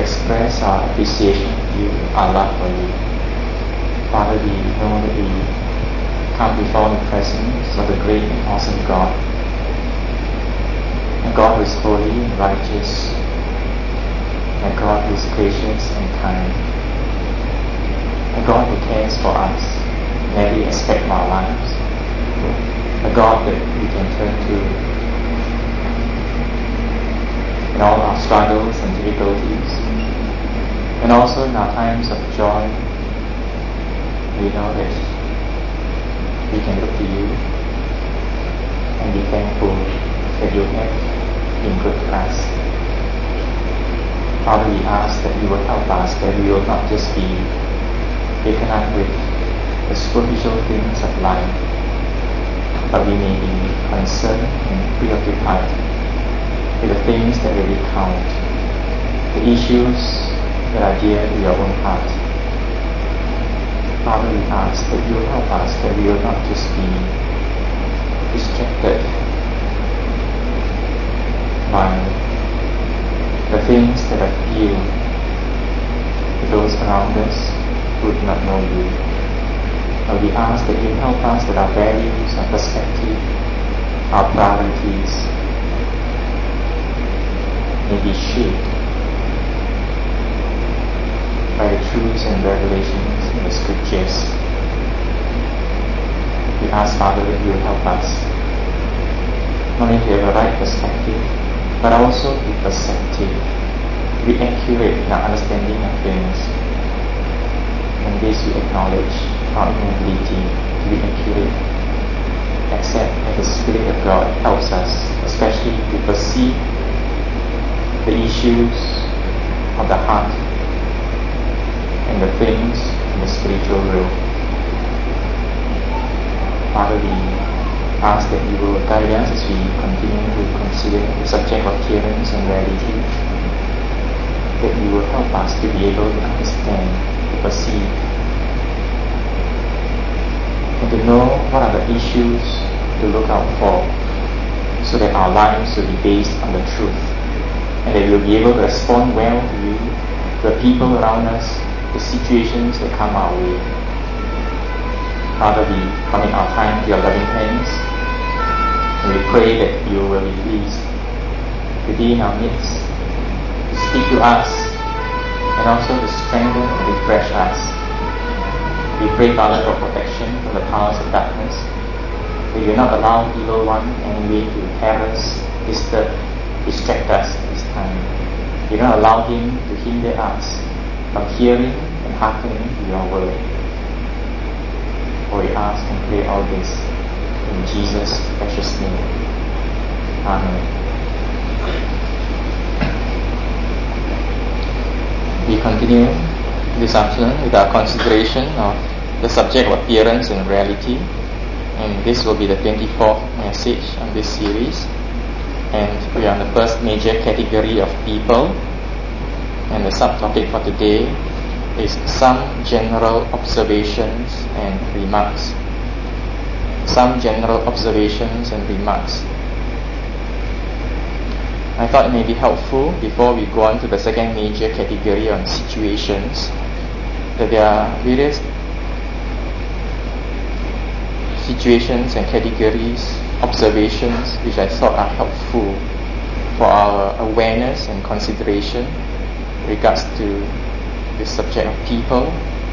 express our appreciation of you, our love for you. Father, we know that we come before the presence of the great and awesome God, a God who is holy and righteous, a God who is gracious and kind, a God who cares for us in every aspect of our lives, a God that we can turn to in all our struggles and difficulties, and also in our times of joy. We know that we can look to you and be thankful that you have been good to us. Father, we ask that you will help us, that we will not just be taken up with the superficial things of life, but we may be concerned and preoccupied with the things that really count, the issues that are dear to your own heart. Father, we ask that you will help us, that we will not just be distracted by the things that appeal to those around us who do not know you. But we ask that you help us, that our values, our perspective, our priorities may be shaped by the truths and revelations in the Scriptures. We ask, Father, that you will help us not only to have a right perspective, but also to be perceptive, to be accurate in our understanding of things. And this we acknowledge our inability to be accurate, except that the Spirit of God helps us, especially to perceive the issues of the heart and the things in the spiritual realm. Father, we ask that you will guide us as we continue to consider the subject of appearance and reality, that you will help us to be able to understand, to perceive, and to know what are the issues to look out for, so that our lives will be based on the truth, and that we will be able to respond well to you, to the people around us, the situations that come our way. Father, we commit our time to your loving hands, and we pray that you will be pleased to be in our midst, to speak to us, and also to strengthen and refresh us. We pray, Father, for protection from the powers of darkness, that you will not allow evil one anyway to harass, disturb, distract us this time. You don't allow him to hinder us from hearing and hearkening to your word. For we ask and pray all this in Jesus' precious name. Amen. We continue this afternoon with our consideration of the subject of appearance and reality, and this will be the 24th message on this series. And we are in the first major category of people, and the subtopic for today is some general observations and remarks. Some general observations and remarks. I thought it may be helpful, before we go on to the second major category on situations, that there are various situations and categories, observations, which I thought are helpful for our awareness and consideration in regards to the subject of people,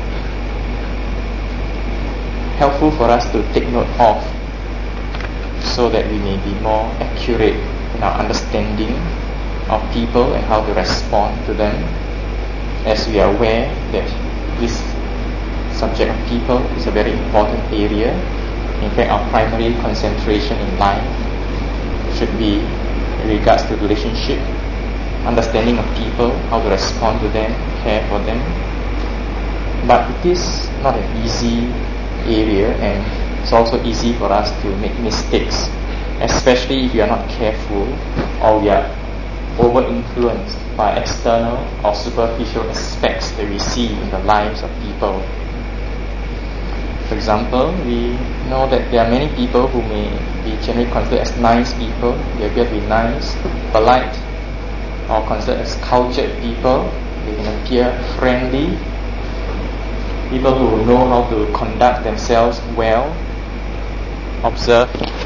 helpful for us to take note of, so that we may be more accurate in our understanding of people and how to respond to them, as we are aware that this subject of people is a very important area. In fact, our primary concentration in life should be in regards to relationship, understanding of people, how to respond to them, care for them. But it is not an easy area, and it's also easy for us to make mistakes, especially if we are not careful or we are over-influenced by external or superficial aspects that we see in the lives of people. For example, we know that there are many people who may be generally considered as nice people. They appear to be nice, polite, or considered as cultured people, They can appear friendly. People who know how to conduct themselves well, observe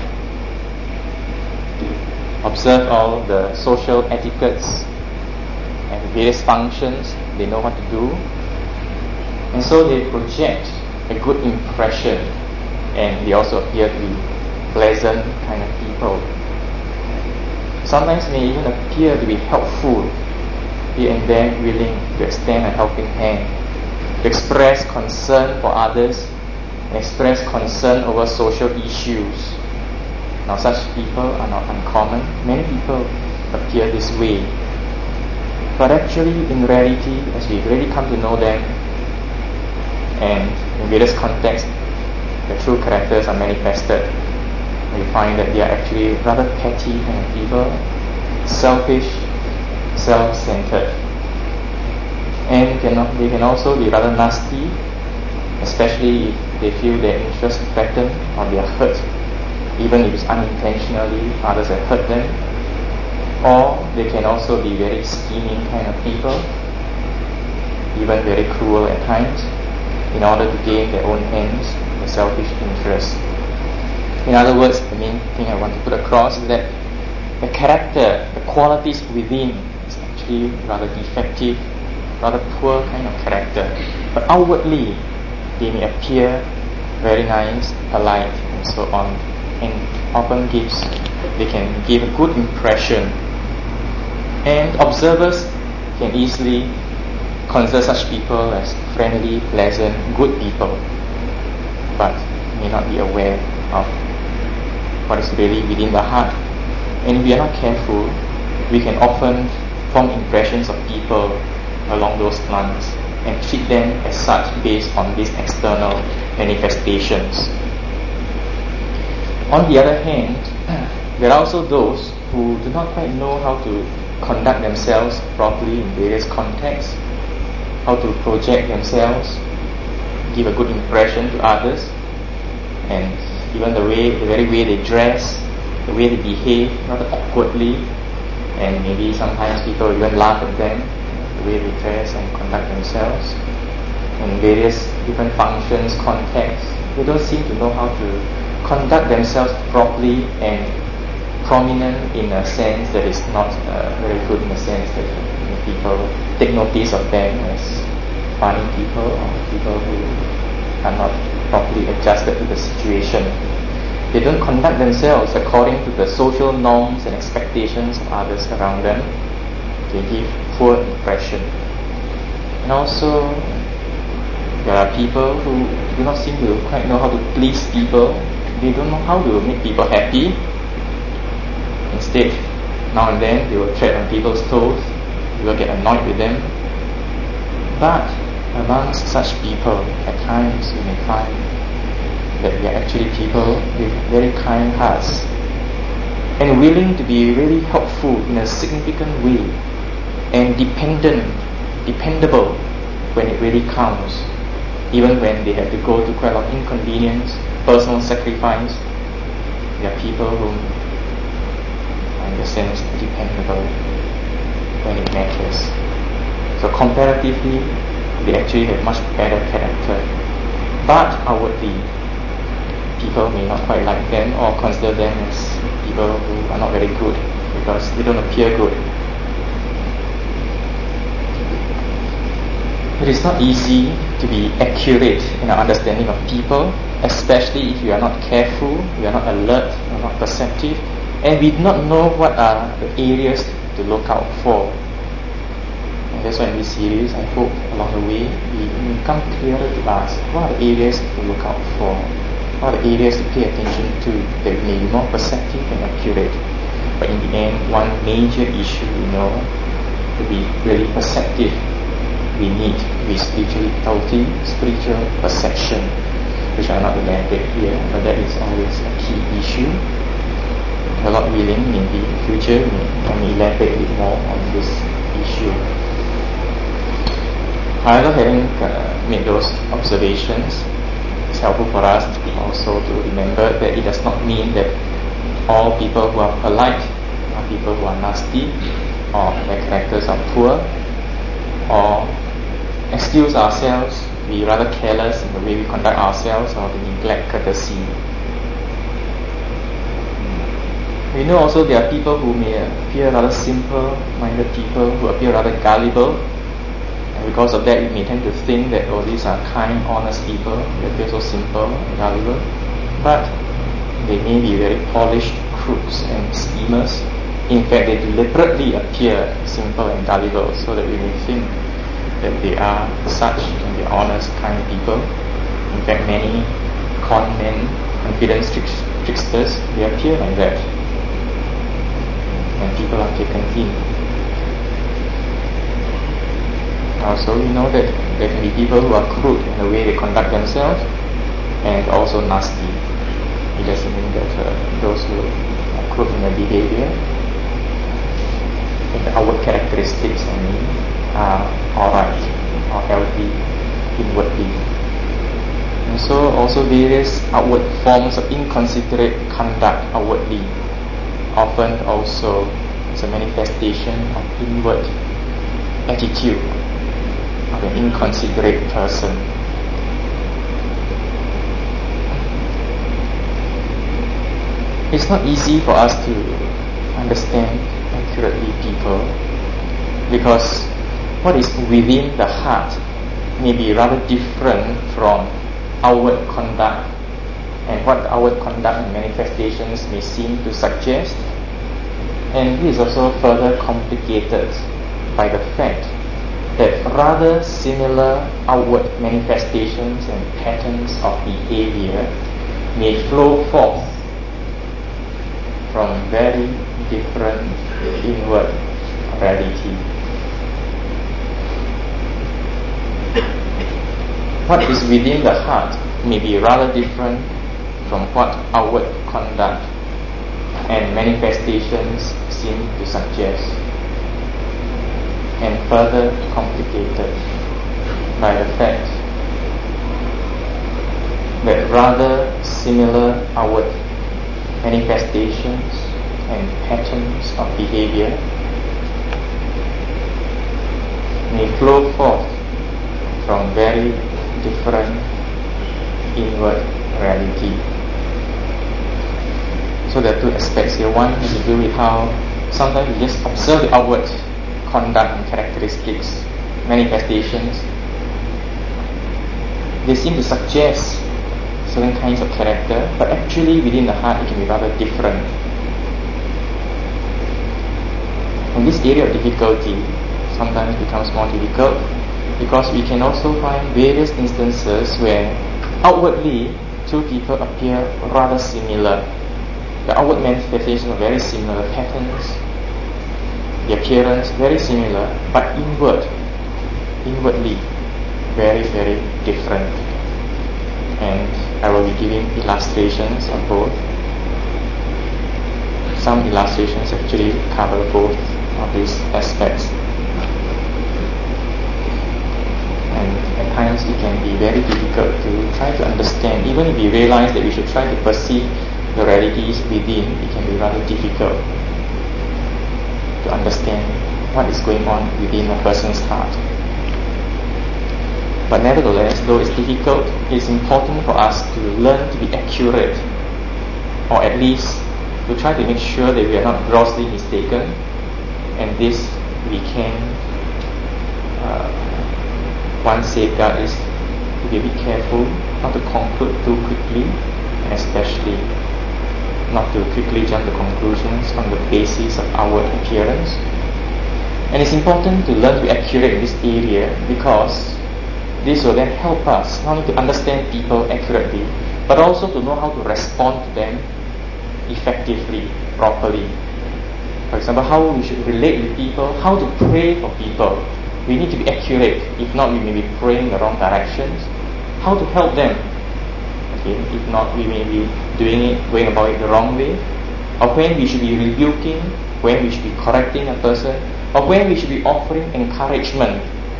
all the social etiquettes and various functions. They know what to do, and so they project a good impression, and they also appear to be pleasant kind of people. Sometimes they even appear to be helpful, here and there willing to extend a helping hand, to express concern for others, and express concern over social issues. Now such people are not uncommon. Many people appear this way. But actually, in reality, as we really come to know them, and in various contexts, their true characters are manifested, we find that they are actually rather petty kind of people, selfish, self-centered. And they can also be rather nasty, especially if they feel their interests threatened or they are hurt, even if it's unintentionally, others have hurt them. Or they can also be very scheming kind of people, even very cruel at times, in order to gain their own ends, their selfish interests. In other words, the main thing I want to put across is that the character, the qualities within is actually rather defective, rather poor kind of character. But outwardly, they may appear very nice, polite, and so on, and often they can give a good impression. And observers can easily consider such people as friendly, pleasant, good people, but may not be aware of what is really within the heart. And if we are not careful, we can often form impressions of people along those lines and treat them as such based on these external manifestations. On the other hand, there are also those who do not quite know how to conduct themselves properly in various contexts, how to project themselves, give a good impression to others, and even the very way they dress, the way they behave rather awkwardly, and maybe sometimes people even laugh at them, the way they dress and conduct themselves in various different functions, contexts. They don't seem to know how to conduct themselves properly and prominent in a sense that is not very good, in a sense that people take notice of them as funny people or people who are not properly adjusted to the situation. They don't conduct themselves according to the social norms and expectations of others around them. They give poor impression. And also, there are people who do not seem to quite know how to please people. They don't know how to make people happy. Instead, now and then they will tread on people's toes. You will get annoyed with them. But amongst such people, at times you may find that they are actually people with very kind hearts and willing to be really helpful in a significant way and dependable when it really counts, even when they have to go to quite a lot of inconvenience, personal sacrifice. They are people who are in the sense dependable when it matters. So comparatively, they actually have much better character. But outwardly, people may not quite like them or consider them as people who are not very good because they don't appear good. It is not easy to be accurate in our understanding of people, especially if you are not careful, you are not alert, you are not perceptive, and we do not know what are the areas to look out for. And that's why in this series, I hope along the way we become clearer to us what are the areas to look out for, what are the areas to pay attention to that may be more perceptive and accurate. But in the end, one major issue we know to be really perceptive, we need to be spiritually healthy, spiritual perception, which I not elaborate here, but that is always a key issue. A lot willing, maybe in the future, we may elaborate a bit more on this issue. However, having made those observations, it's helpful for us also to remember that it does not mean that all people who are polite are people who are nasty or their characters are poor. or excuse ourselves, be rather careless in the way we conduct ourselves, or to neglect courtesy. We know also there are people who may appear rather simple-minded people, who appear rather gullible, and because of that we may tend to think that these are kind, honest people, they appear so simple and gullible, but they may be very polished crooks and schemers. In fact, they deliberately appear simple and gullible so that we may think that they are such and they are honest, kind people. In fact, many con men, confidence tricksters, they appear like that, and people are taken in. Also, we know that there can be people who are crude in the way they conduct themselves, and also nasty. It doesn't mean that those who are crude in their behavior, the outward characteristics are alright or healthy inwardly. And so also various outward forms of inconsiderate conduct outwardly often also is a manifestation of inward attitude of an inconsiderate person. It's not easy for us to understand accurately people, because what is within the heart may be rather different from outward conduct, and what the outward conduct and manifestations may seem to suggest. And this is also further complicated by the fact that rather similar outward manifestations and patterns of behavior may flow forth from very different inward reality. What is within the heart may be rather different from what outward conduct and manifestations seem to suggest, and further complicated by the fact that rather similar outward manifestations and patterns of behavior may flow forth from very different inward reality. So there are two aspects here. One has to do with how sometimes we just observe the outward conduct and characteristics, manifestations. They seem to suggest certain kinds of character, but actually within the heart it can be rather different. And this area of difficulty sometimes becomes more difficult because we can also find various instances where outwardly two people appear rather similar. The outward manifestations are very similar, patterns, the appearance very similar, but inwardly very, very different. And I will be giving illustrations of both. Some illustrations actually cover both of these aspects. And at times it can be very difficult to try to understand. Even if we realize that we should try to perceive the realities within, it can be rather difficult to understand what is going on within a person's heart. But nevertheless, though it's difficult, it's important for us to learn to be accurate, or at least to try to make sure that we are not grossly mistaken. And this we can, one safeguard is to be a bit careful not to conclude too quickly, and especially not to quickly jump to conclusions on the basis of outward appearance. And it's important to learn to be accurate in this area, because this will then help us not only to understand people accurately, but also to know how to respond to them effectively, properly. For example, how we should relate with people, how to pray for people. We need to be accurate. If not, we may be praying in the wrong directions. How to help them. Okay, if not, we may be going about it the wrong way. Or when we should be rebuking, when we should be correcting a person, or when we should be offering encouragement.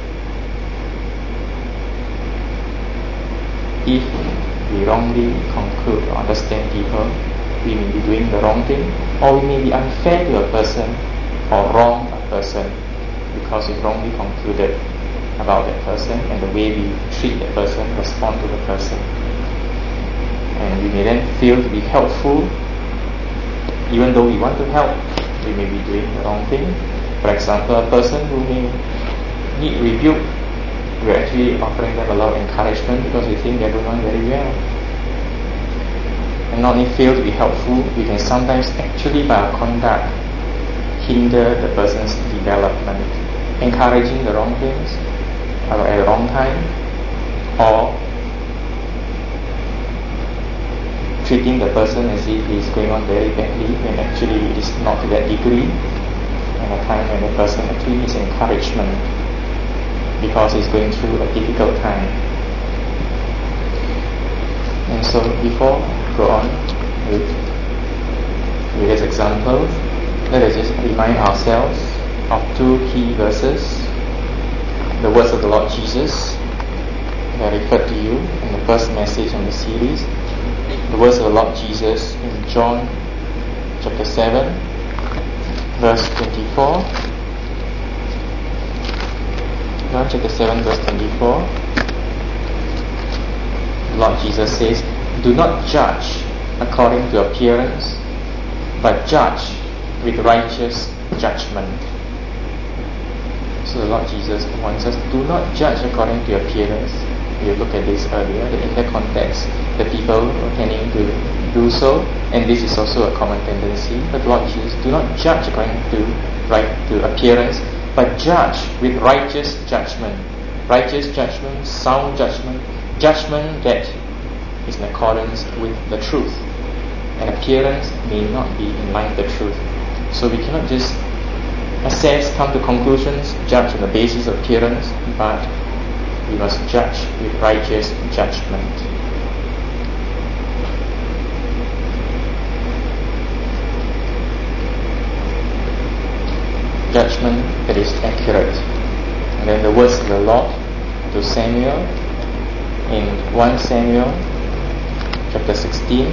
If we wrongly conclude or understand people, we may be doing the wrong thing, or we may be unfair to a person or wrong a person because we wrongly concluded about that person, and the way we treat that person, respond to the person. And we may then fail to be helpful, even though we want to help. We may be doing the wrong thing. For example, a person who may need rebuke, we're actually offering them a lot of encouragement because we think they're doing very well. And not only fail to be helpful, we can sometimes actually by our conduct hinder the person's development, encouraging the wrong things at the wrong time, or treating the person as if he's going on very badly when actually it is not to that degree, and a time when the person actually needs encouragement because he's going through a difficult time. And so before we go on with this example, let us just remind ourselves of two key verses, the words of the Lord Jesus that I referred to you in the first message on the series, the words of the Lord Jesus in John chapter 7 verse 24. John chapter 7 verse 24. The Lord Jesus says, "Do not judge according to appearance, but judge with righteous judgment." So the Lord Jesus wants us, do not judge according to appearance. We looked at this earlier, that in the context, the people are tending to do so, and this is also a common tendency. But the Lord Jesus, do not judge according to appearance, but judge with righteous judgment. Righteous judgment, sound judgment, judgment that is in accordance with the truth. And appearance may not be in line with the truth. So we cannot just assess, come to conclusions, judge on the basis of appearance, but we must judge with righteous judgment. Judgment that is accurate. And then the words of the Lord to Samuel in 1 Samuel chapter 16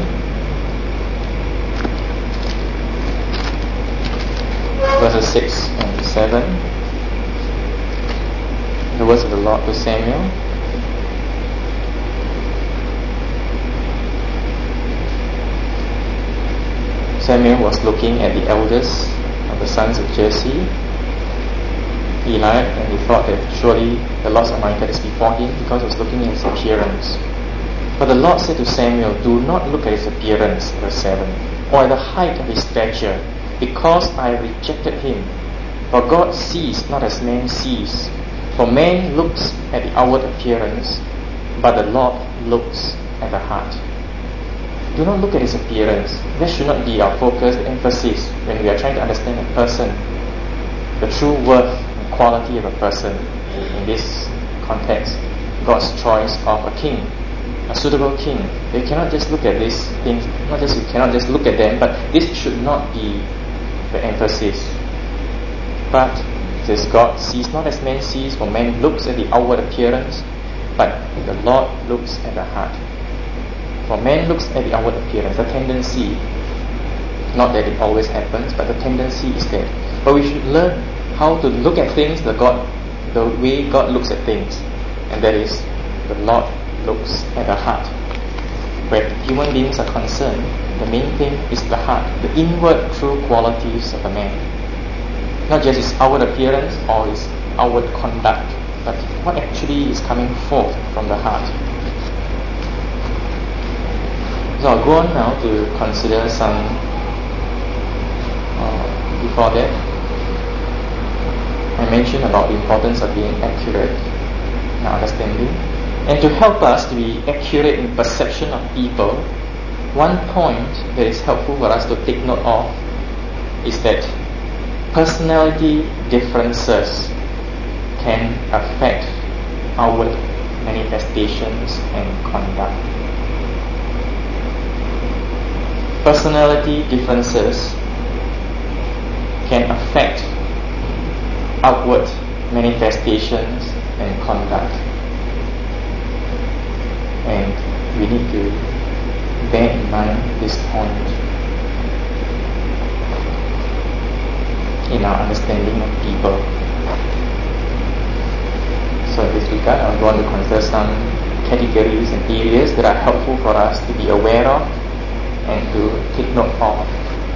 verses 6 and 7. The words of the Lord to Samuel. Samuel was looking at the elders of the sons of Jesse, Eli, and he thought that surely the Lord's anointed is before him because he was looking at his appearance. But the Lord said to Samuel, "Do not look at his appearance," verse 7, "or at the height of his stature, because I rejected him. For God sees not as man sees. For man looks at the outward appearance, but the Lord looks at the heart." Do not look at his appearance. That should not be our focus, the emphasis, when we are trying to understand a person, the true worth and quality of a person. In this context, God's choice of a king, a suitable king. We cannot just look at these things, we cannot just look at them, but this should not be the emphasis. But says God sees not as man sees, for man looks at the outward appearance, but the Lord looks at the heart. For man looks at the outward appearance, the tendency, not that it always happens, but the tendency is there. But we should learn how to look at things the way God looks at things, and that is, the Lord looks at the heart. Where human beings are concerned, the main thing is the heart, the inward true qualities of a man. Not just his outward appearance or his outward conduct, but what actually is coming forth from the heart. So I'll go on now to consider some, before that, I mentioned about the importance of being accurate in our understanding. And to help us to be accurate in perception of people, one point that is helpful for us to take note of is that personality differences can affect outward manifestations and conduct. Personality differences can affect outward manifestations and conduct. And we need to bear in mind this point in our understanding of people. So regard, I want to consider some categories and areas that are helpful for us to be aware of and to take note of.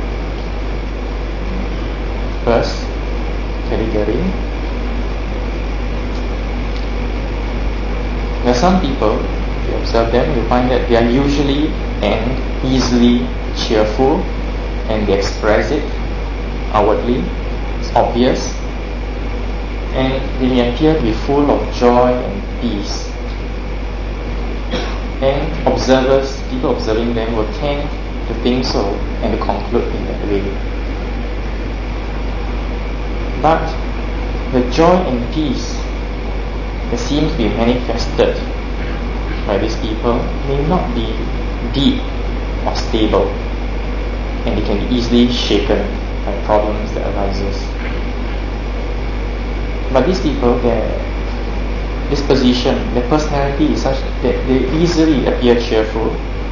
First category, there are some people, if you observe them, you find that they are usually and easily cheerful, and they express it outwardly. It's obvious, and they may appear to be full of joy and peace. And observers, people observing them, will tend to think so and to conclude in that way. But the joy and peace that seems to be manifested by these people may not be deep or stable, and they can be easily shaken by problems that arises. But these people, their disposition, their personality is such that they easily appear cheerful.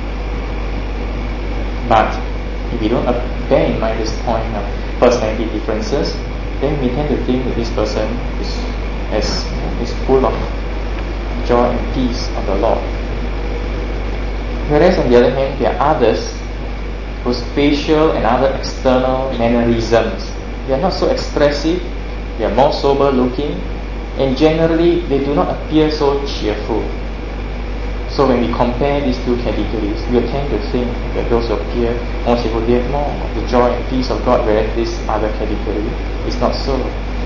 But if we don't bear in mind this point of personality differences, then we tend to think that this person is full of joy and peace of the Lord. Whereas on the other hand, there are others whose facial and other external mannerisms, they are not so expressive, they are more sober looking, and generally they do not appear so cheerful. So when we compare these two categories, we tend to think that those who appear more cheerful, they have more of the joy and peace of God, whereas this other category is not so.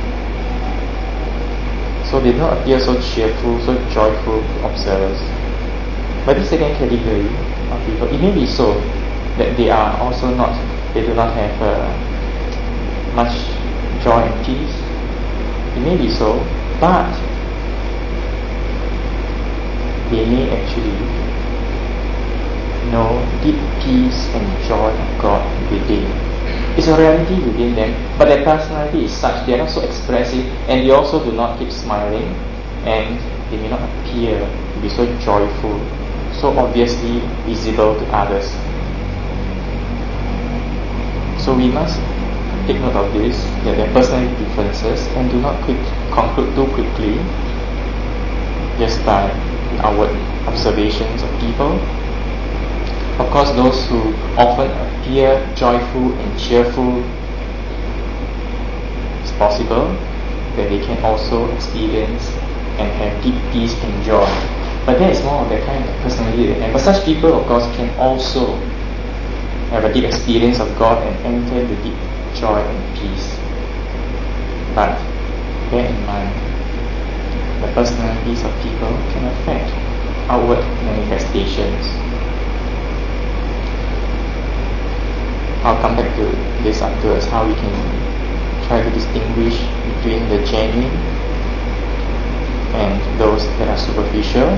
So they do not appear so cheerful, so joyful to observers. But the second category of people, it may be so that they are also not, they do not have much joy and peace. It may be so, but they may actually know deep peace and joy of God within. It's a reality within them, but their personality is such, they are not so expressive, and they also do not keep smiling, and they may not appear to be so joyful, so obviously visible to others. So we must take note of this, that there are personality differences, and do not conclude too quickly just by outward observations of people. Of course, those who often appear joyful and cheerful, it's possible that they can also experience and have deep peace and joy. But that is more of that kind of personality. But such people, of course, can also have a deep experience of God and enter the deep joy and peace. But bear in mind, the personalities of people can affect outward manifestations. I'll come back to this afterwards, how we can try to distinguish between the genuine and those that are superficial.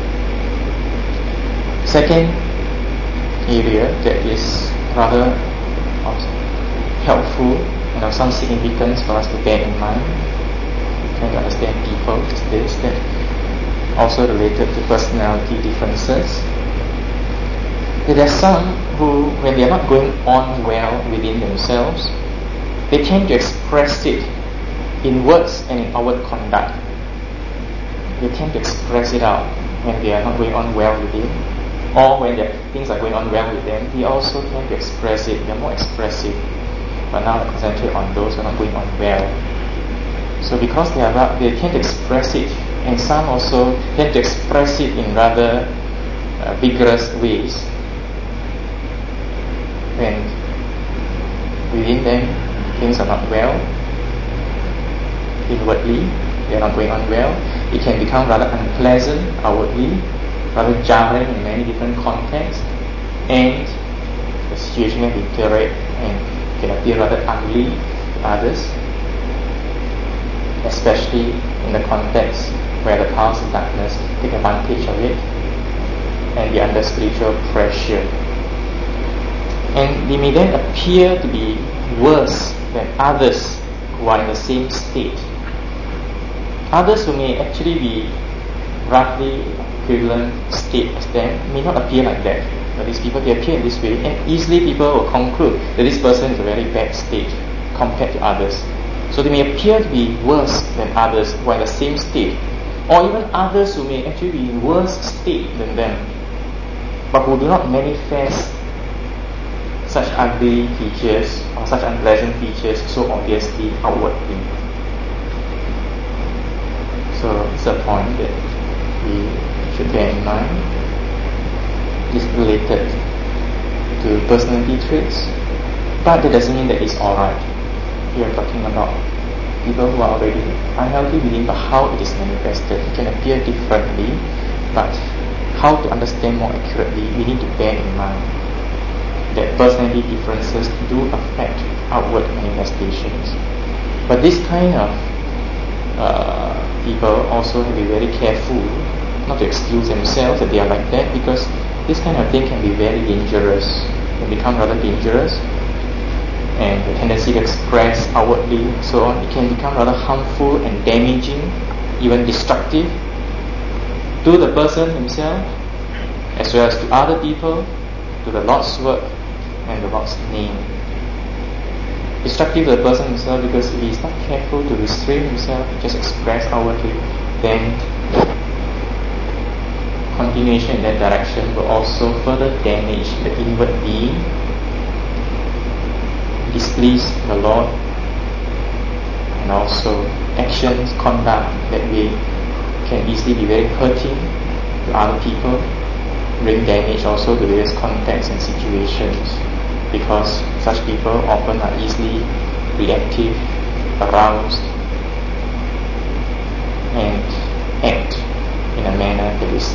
Second area that is rather helpful and of some significance for us to bear in mind, trying to understand people, is this, that also related to personality differences. There are some who, when they are not going on well within themselves, they tend to express it in words and in outward conduct. They tend to express it out when they are not going on well within, or when things are going on well with them, they also tend to express it. They are more expressive. But now I concentrate on those who are not going on well. So because they tend to express it, and some also tend to express it in rather vigorous ways. When within them things are not well, inwardly they are not going on well, it can become rather unpleasant outwardly, rather jarring in many different contexts, and the situation can deteriorate and can appear rather ugly to others, especially in the context where the powers of darkness take advantage of it and be under spiritual pressure. And they may then appear to be worse than others who are in the same state. Others who may actually be roughly equivalent state as them may not appear like that. But these people, they appear in this way, and easily people will conclude that this person is a very bad state compared to others. So they may appear to be worse than others who are in the same state, or even others who may actually be in worse state than them, but who do not manifest such ugly features or such unpleasant features so obviously outwardly. So it's a point that we should bear in mind. It's related to personality traits, but that doesn't mean that it's alright. We are talking about people who are already unhealthy within, but how it is manifested. It can appear differently, but how to understand more accurately, we need to bear in mind that personality differences do affect outward manifestations. But this kind of people also have to be very careful not to excuse themselves that they are like that, because this kind of thing can be very dangerous, can become rather dangerous, and the tendency to express outwardly and so on, it can become rather harmful and damaging, even destructive to the person himself as well as to other people, to the Lord's work and the Lord's name. Destructive to the person himself, because if he is not careful to restrain himself, just express outwardly, then continuation in that direction will also further damage the inward being, displease the Lord, and also actions, conduct that can easily be very hurting to other people, bring damage also to various contexts and situations, because such people often are easily reactive, aroused, and act in a manner that is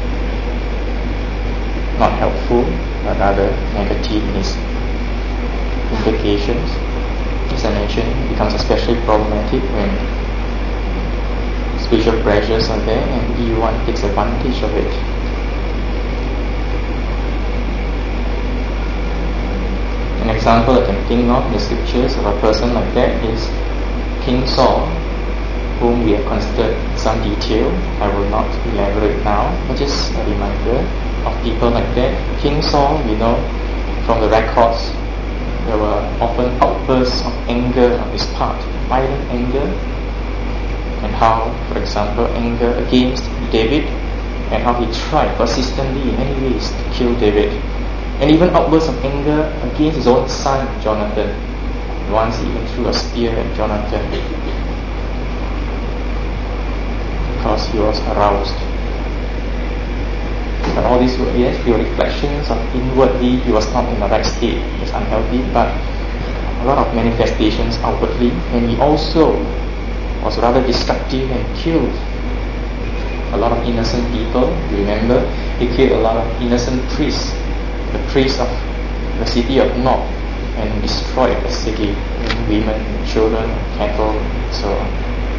not helpful, but rather negative in its implications. As I mentioned, it becomes especially problematic when spiritual pressures are there and everyone takes advantage of it. An example I can think of in the scriptures of a person like that is King Saul, whom we have considered in some detail. I will not elaborate now, but just a reminder of people like that. King Saul, we know from the records, there were often outbursts of anger on his part, violent anger, and how, for example, anger against David, and how he tried persistently in many ways to kill David, and even outbursts of anger against his own son Jonathan. Once he even threw a spear at Jonathan because he was aroused. But all these were, yes, they were reflections of inwardly he was not in the right state, he was unhealthy, but a lot of manifestations outwardly, and he also was rather destructive and killed a lot of innocent people. You remember, he killed a lot of innocent priests, the priests of the city of Nob, and destroyed the city, women, children, cattle, and so on.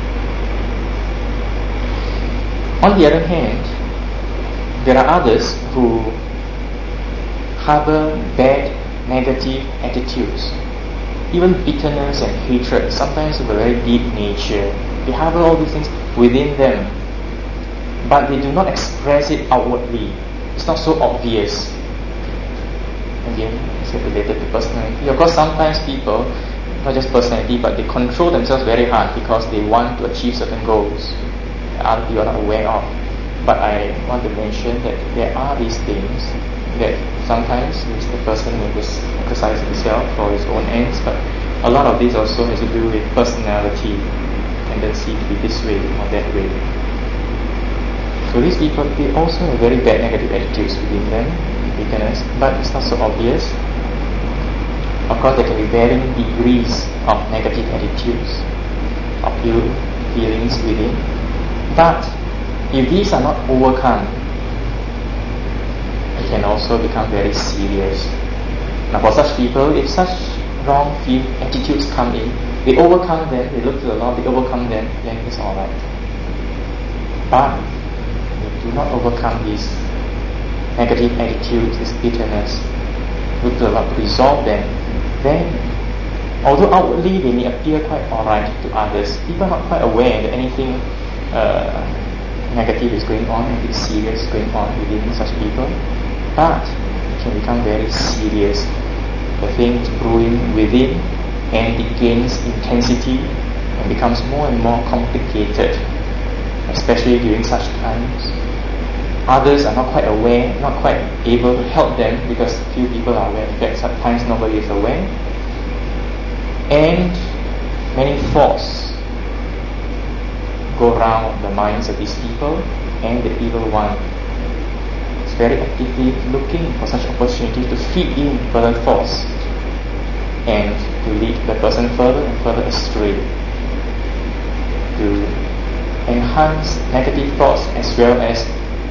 On the other hand, there are others who harbor bad, negative attitudes, even bitterness and hatred, sometimes of a very deep nature. They harbor all these things within them, but they do not express it outwardly. It's not so obvious. Again, it's related to personality. Of course, sometimes people, not just personality, but they control themselves very hard because they want to achieve certain goals that other people are not aware of. But I want to mention that there are these things that sometimes the person will just exercise himself for his own ends, but a lot of this also has to do with personality, tendency to be this way or that way. So these people, they also have very bad negative attitudes within them, bitterness, but it's not so obvious. Of course, there can be varying degrees of negative attitudes, of ill feelings within, but if these are not overcome, it can also become very serious. Now for such people, if such wrong attitudes come in, they overcome them, they look to the Lord, they overcome them, then it's alright. But if they do not overcome these negative attitudes, this bitterness, look to the Lord to resolve them, then although outwardly they may appear quite alright to others, people are not quite aware that anything negative is going on, anything serious is going on within such people, but it can become very serious. The thing is brewing within, and it gains intensity and becomes more and more complicated especially during such times. Others are not quite aware, not quite able to help them because few people are aware. In fact, sometimes nobody is aware. And many thoughts go around the minds of these people, and the evil one is very actively looking for such opportunities to feed in further thoughts and to lead the person further and further astray, to enhance negative thoughts as well as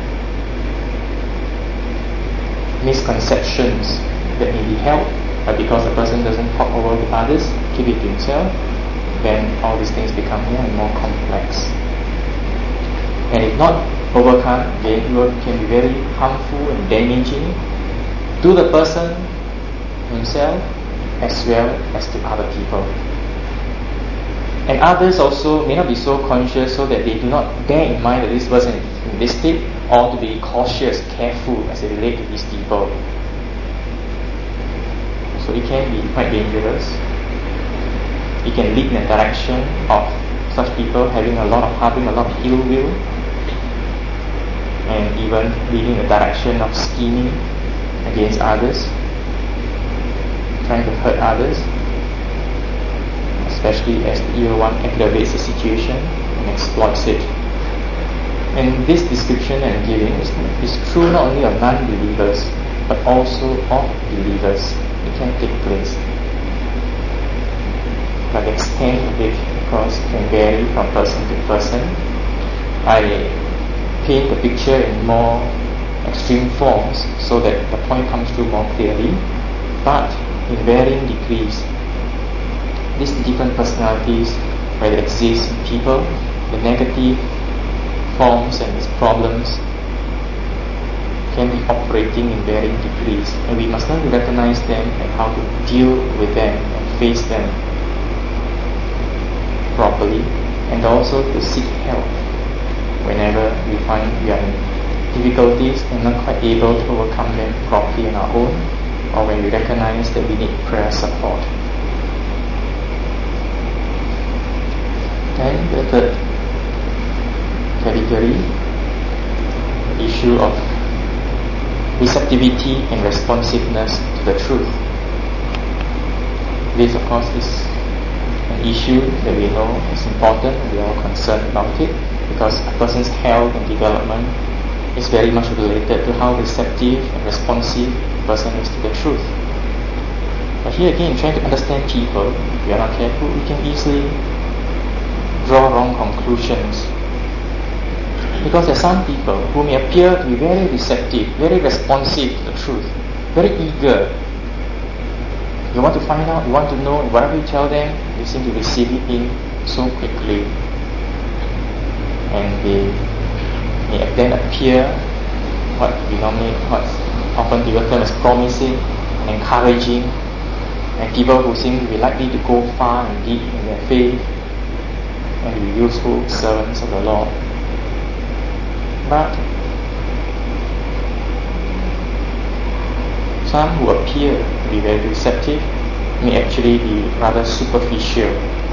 misconceptions that may be held, but because the person doesn't talk over with others, keep it to himself, then all these things become more and more complex. And if not overcome, then it can be very harmful and damaging to the person himself as well as to other people. And others also may not be so conscious, so that they do not bear in mind that this person is in this state, or to be cautious, careful as they relate to these people. So it can be quite dangerous. It can lead in the direction of such people having a lot of ill will, and even leading in the direction of scheming against others, trying to hurt others, especially as the evil one aggravates the situation and exploits it. And this description and giving is true not only of non-believers, but also of believers. It can take place. But the extent of it, of course, can vary from person to person. I paint the picture in more extreme forms so that the point comes through more clearly, but in varying degrees. These different personalities, where they exist in people, the negative forms and its problems can be operating in varying degrees, and we must learn to recognize them and how to deal with them and face them properly, and also to seek help whenever we find we are in difficulties and not quite able to overcome them properly on our own, or when we recognize that we need prayer support. And the third category, the issue of receptivity and responsiveness to the truth. This, of course, is an issue that we know is important and we are all concerned about it, because a person's health and development is very much related to how receptive and responsive the person is to the truth. But here again, trying to understand people, if we are not careful, we can easily draw wrong conclusions. Because there are some people who may appear to be very receptive, very responsive to the truth, very eager. You want to find out, you want to know, whatever you tell them, they seem to receive it in so quickly. And they may then appear what often people term as promising and encouraging, and people who seem to be likely to go far and deep in their faith and be useful servants of the Lord. But some who appear to be very receptive may actually be rather superficial.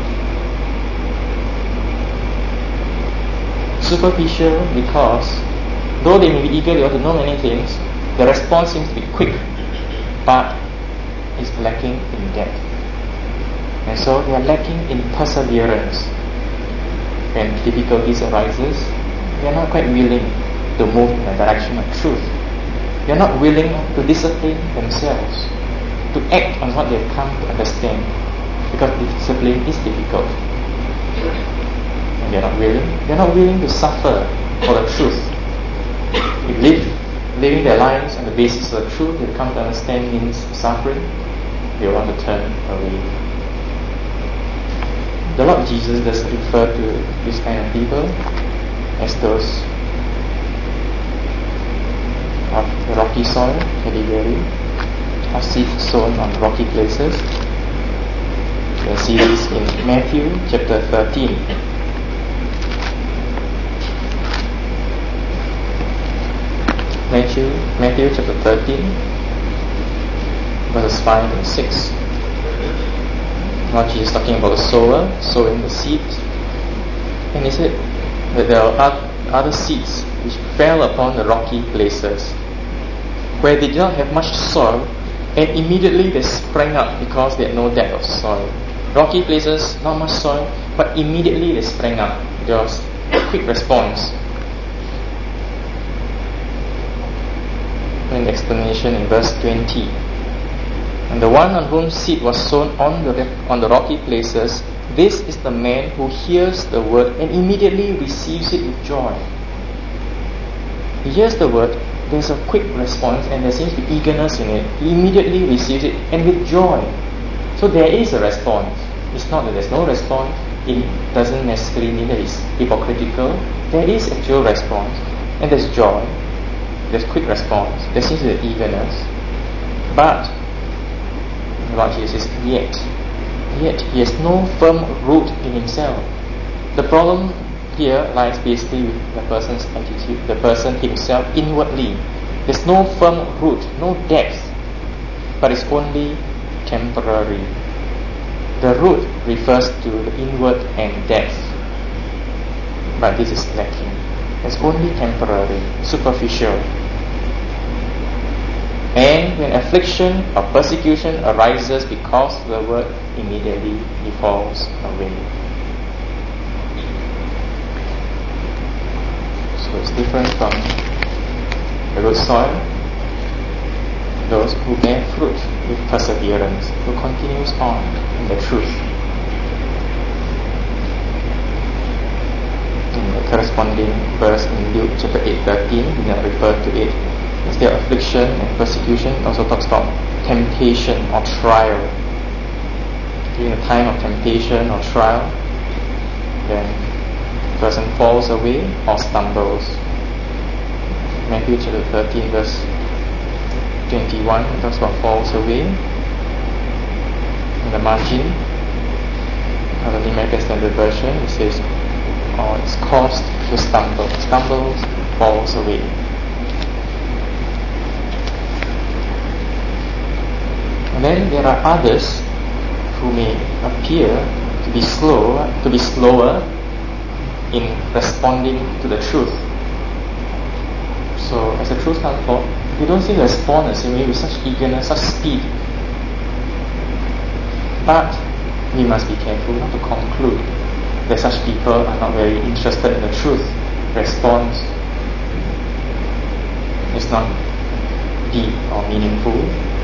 Superficial because though they may be eager, they want to know many things, the response seems to be quick, but is lacking in depth. And so they are lacking in perseverance. When difficulties arises, they are not quite willing to move in the direction of truth. They are not willing to discipline themselves, to act on what they have come to understand, because discipline is difficult. And they are not willing to suffer for the truth. If living their lives on the basis of the truth they come to understand means suffering, they want to turn away. The Lord Jesus does refer to this kind of people as those of the rocky soil category, of seeds sown on rocky places. You see this in Matthew chapter 13. Matthew chapter 13, verses 5 and 6. Lord Jesus is talking about the sower sowing the seeds, and he said, that there are other seeds which fell upon the rocky places, where they did not have much soil, and immediately they sprang up because they had no depth of soil. Rocky places, not much soil, but immediately they sprang up. There was a quick response. An explanation in verse 20. And the one on whom seed was sown on the rocky places, this is the man who hears the word and immediately receives it with joy. He hears the word, there's a quick response, and there seems to be eagerness in it. He immediately receives it, and with joy. So there is a response. It's not that there's no response. It doesn't necessarily mean that it's hypocritical. There is actual response, and there's joy. There's quick response. There seems to be eagerness. But the Lord Jesus says, yet he has no firm root in himself. The problem here lies basically with the person's attitude, the person himself inwardly. There's no firm root, no depth, but it's only temporary. The root refers to the inward and depth, but this is lacking. It's only temporary, superficial. And when affliction or persecution arises because of the word, immediately he falls away. So it's different from the good soil, those who bear fruit with perseverance, who continues on in the truth. In the corresponding verse in Luke chapter 8:13, we now refer to it. Instead of affliction and persecution, also talks about temptation or trial. During a time of temptation or trial, then the person falls away or stumbles. Matthew chapter 13 verse 21 talks about falls away. In the margin of the New American Standard Version, it says, it's caused to stumble. Stumbles, falls away. And then there are others who may appear to be slower in responding to the truth. So as the truth comes forth, they don't seem to respond the same way with such eagerness, such speed. But we must be careful not to conclude that such people are not very interested in the truth. Response is not deep or meaningful.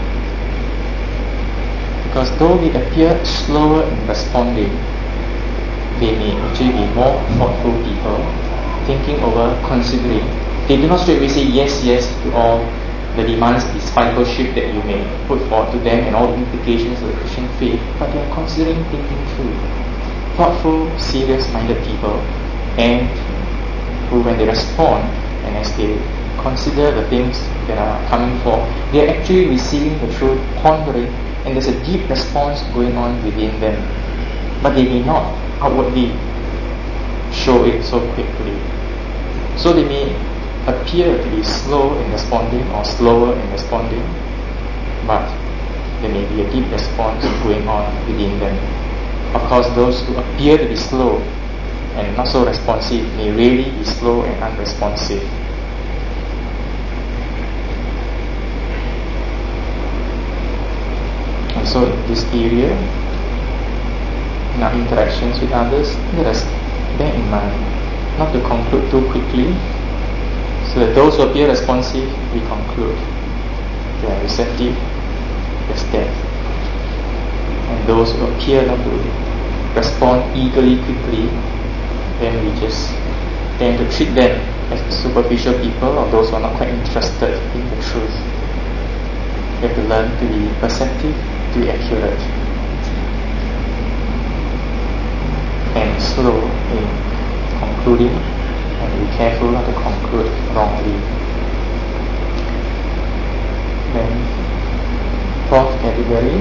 Because though they appear slower in responding, they may actually be more thoughtful people, thinking over, considering. They do not straightaway say yes to all the demands, discipleship that you may put forward to them and all the implications of the Christian faith, but they are considering, thinking through. Thoughtful, serious-minded people, and who, when they respond and as they consider the things that are coming forth, they are actually receiving the truth, pondering, and there's a deep response going on within them. But they may not outwardly show it so quickly. So they may appear to be slow in responding or slower in responding, but there may be a deep response going on within them. Of course, those who appear to be slow and not so responsive may really be slow and unresponsive. And so in this area, in our interactions with others, let us bear in mind not to conclude too quickly, so that those who appear responsive, we conclude they are receptive, there's depth. And those who appear not to respond eagerly, quickly, then we just tend to treat them as superficial people or those who are not quite interested in the truth. We have to learn to be perceptive, to be accurate, and slow in concluding, and be careful not to conclude wrongly. Then, fourth category,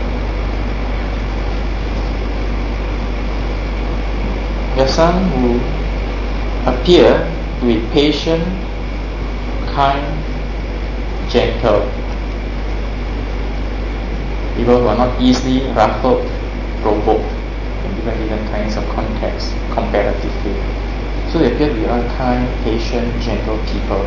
there are some who appear to be patient, kind, gentle. People who are not easily ruffled, provoked in different kinds of contexts comparatively. So they appear to be kind, patient, gentle people.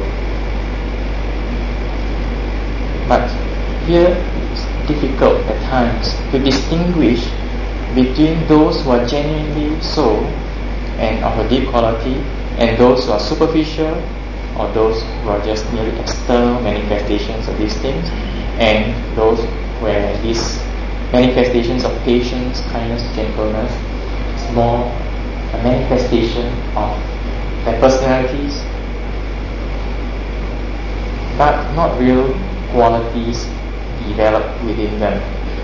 But here it's difficult at times to distinguish between those who are genuinely so and of a deep quality, and those who are superficial, or those who are just merely external manifestations of these things, and those where these manifestations of patience, kindness, gentleness is more a manifestation of their personalities, but not real qualities developed within them.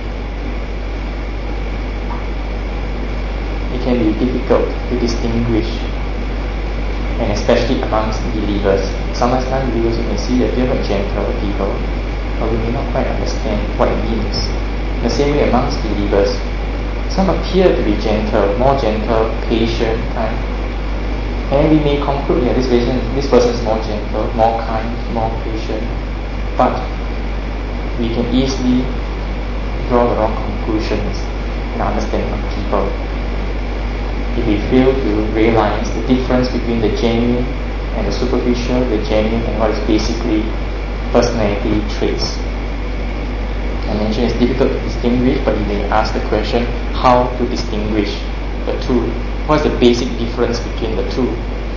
It can be difficult to distinguish, and especially amongst believers. Sometimes non-believers, you can see that they are gentle people, but we may not quite understand what it means. In the same way, amongst believers, some appear to be gentle, more gentle, patient, kind, and we may conclude that this person is more gentle, more kind, more patient, but we can easily draw the wrong conclusions in our understanding of people if we fail to realize the difference between the genuine and the superficial, the genuine and what is basically personality traits. I mentioned it's difficult to distinguish, but you may ask the question, how to distinguish the two? What's the basic difference between the two?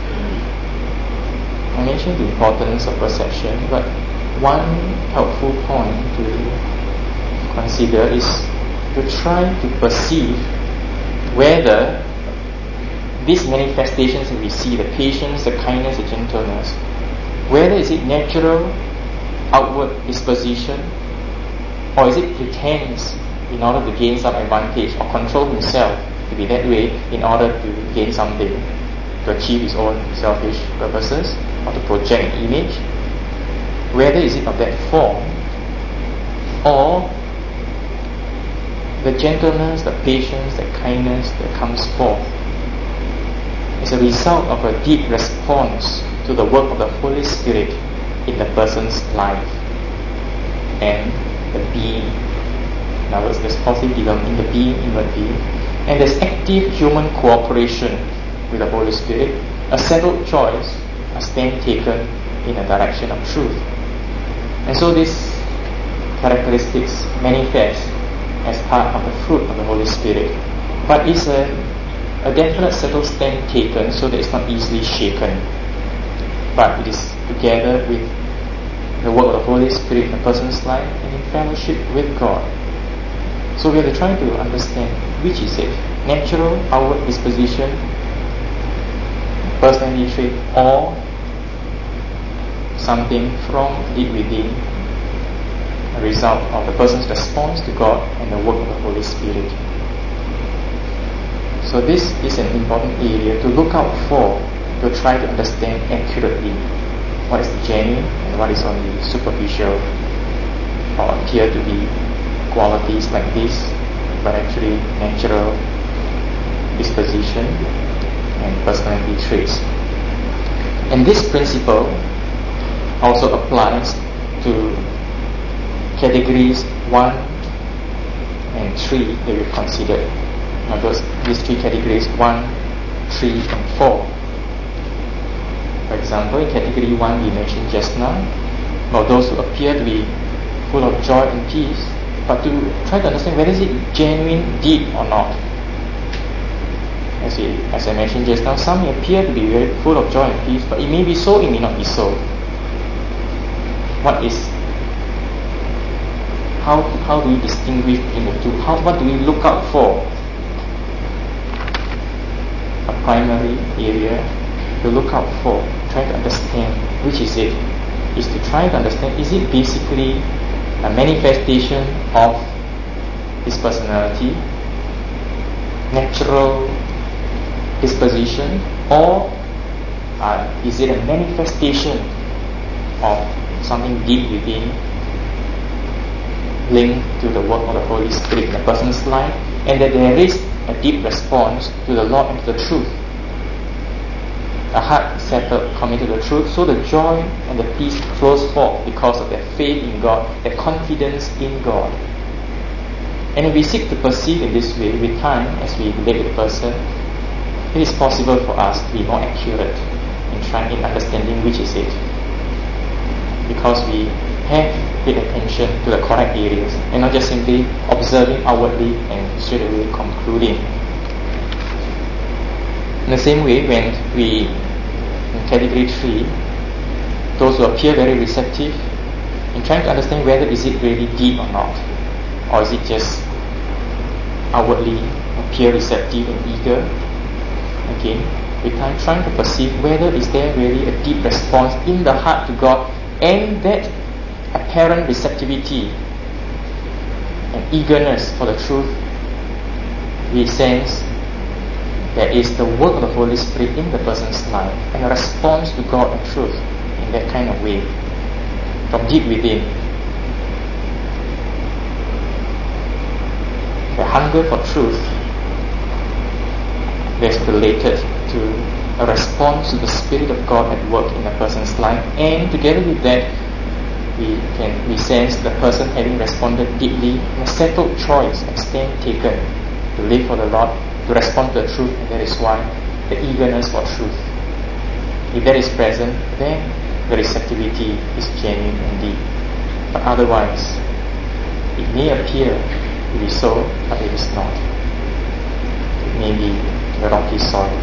I mentioned the importance of perception, but one helpful point to consider is to try to perceive whether these manifestations that we see, the patience, the kindness, the gentleness, whether is it natural outward disposition, or is it pretense in order to gain some advantage or control himself to be that way in order to gain something, to achieve his own selfish purposes, or to project an image? Whether is it of that form, or the gentleness, the patience, the kindness that comes forth is a result of a deep response to the work of the Holy Spirit in the person's life and the being. In other words, there's positive development in the being, inward being, and there's active human cooperation with the Holy Spirit, a settled choice, a stand taken in a direction of truth. And so these characteristics manifest as part of the fruit of the Holy Spirit, but it's a definite settled stand taken so that it's not easily shaken, but it is together with the work of the Holy Spirit in a person's life and in fellowship with God. So we have to try to understand which is it: natural outward disposition, personality trait, or something from deep within, a result of the person's response to God and the work of the Holy Spirit. So this is an important area to look out for, to try to understand accurately what is genuine and what is only superficial or appear to be qualities like this, but actually natural disposition and personality traits. And this principle also applies to categories 1 and 3 that we've considered. In other words, these three categories 1, 3 and 4. For example, in category 1 we mentioned just now, about those who appear to be full of joy and peace, but to try to understand whether is it genuine, deep or not. As I mentioned just now, some may appear to be very full of joy and peace, but it may be so, it may not be so. How do we distinguish between the two? What do we look out for? A primary area to look out for, trying to understand which is it, is to try to understand, is it basically a manifestation of his personality, natural disposition, or is it a manifestation of something deep within, linked to the work of the Holy Spirit in the person's life, and that there is a deep response to the Lord and to the truth, a heart settled, committed to the truth, so the joy and the peace flows forth because of their faith in God, their confidence in God. And if we seek to perceive in this way with time, as we relate with the person, it is possible for us to be more accurate in understanding which is it, because we have paid attention to the correct areas and not just simply observing outwardly and straight away concluding. In the same way, when we, in category 3, those who appear very receptive, in trying to understand whether is it really deep or not, or is it just outwardly appear receptive and eager. Again, we're trying to perceive whether is there really a deep response in the heart to God, and that apparent receptivity and eagerness for the truth, we sense there is the work of the Holy Spirit in the person's life and a response to God and truth in that kind of way, from deep within. The hunger for truth is related to a response to the Spirit of God at work in a person's life, and together with that, we sense the person having responded deeply in a settled choice and stand taken to live for the Lord, to respond to the truth, and that is why the eagerness for truth. If that is present, then the receptivity is genuine and deep. But otherwise, it may appear to be so, but it is not. It may be the rocky soil.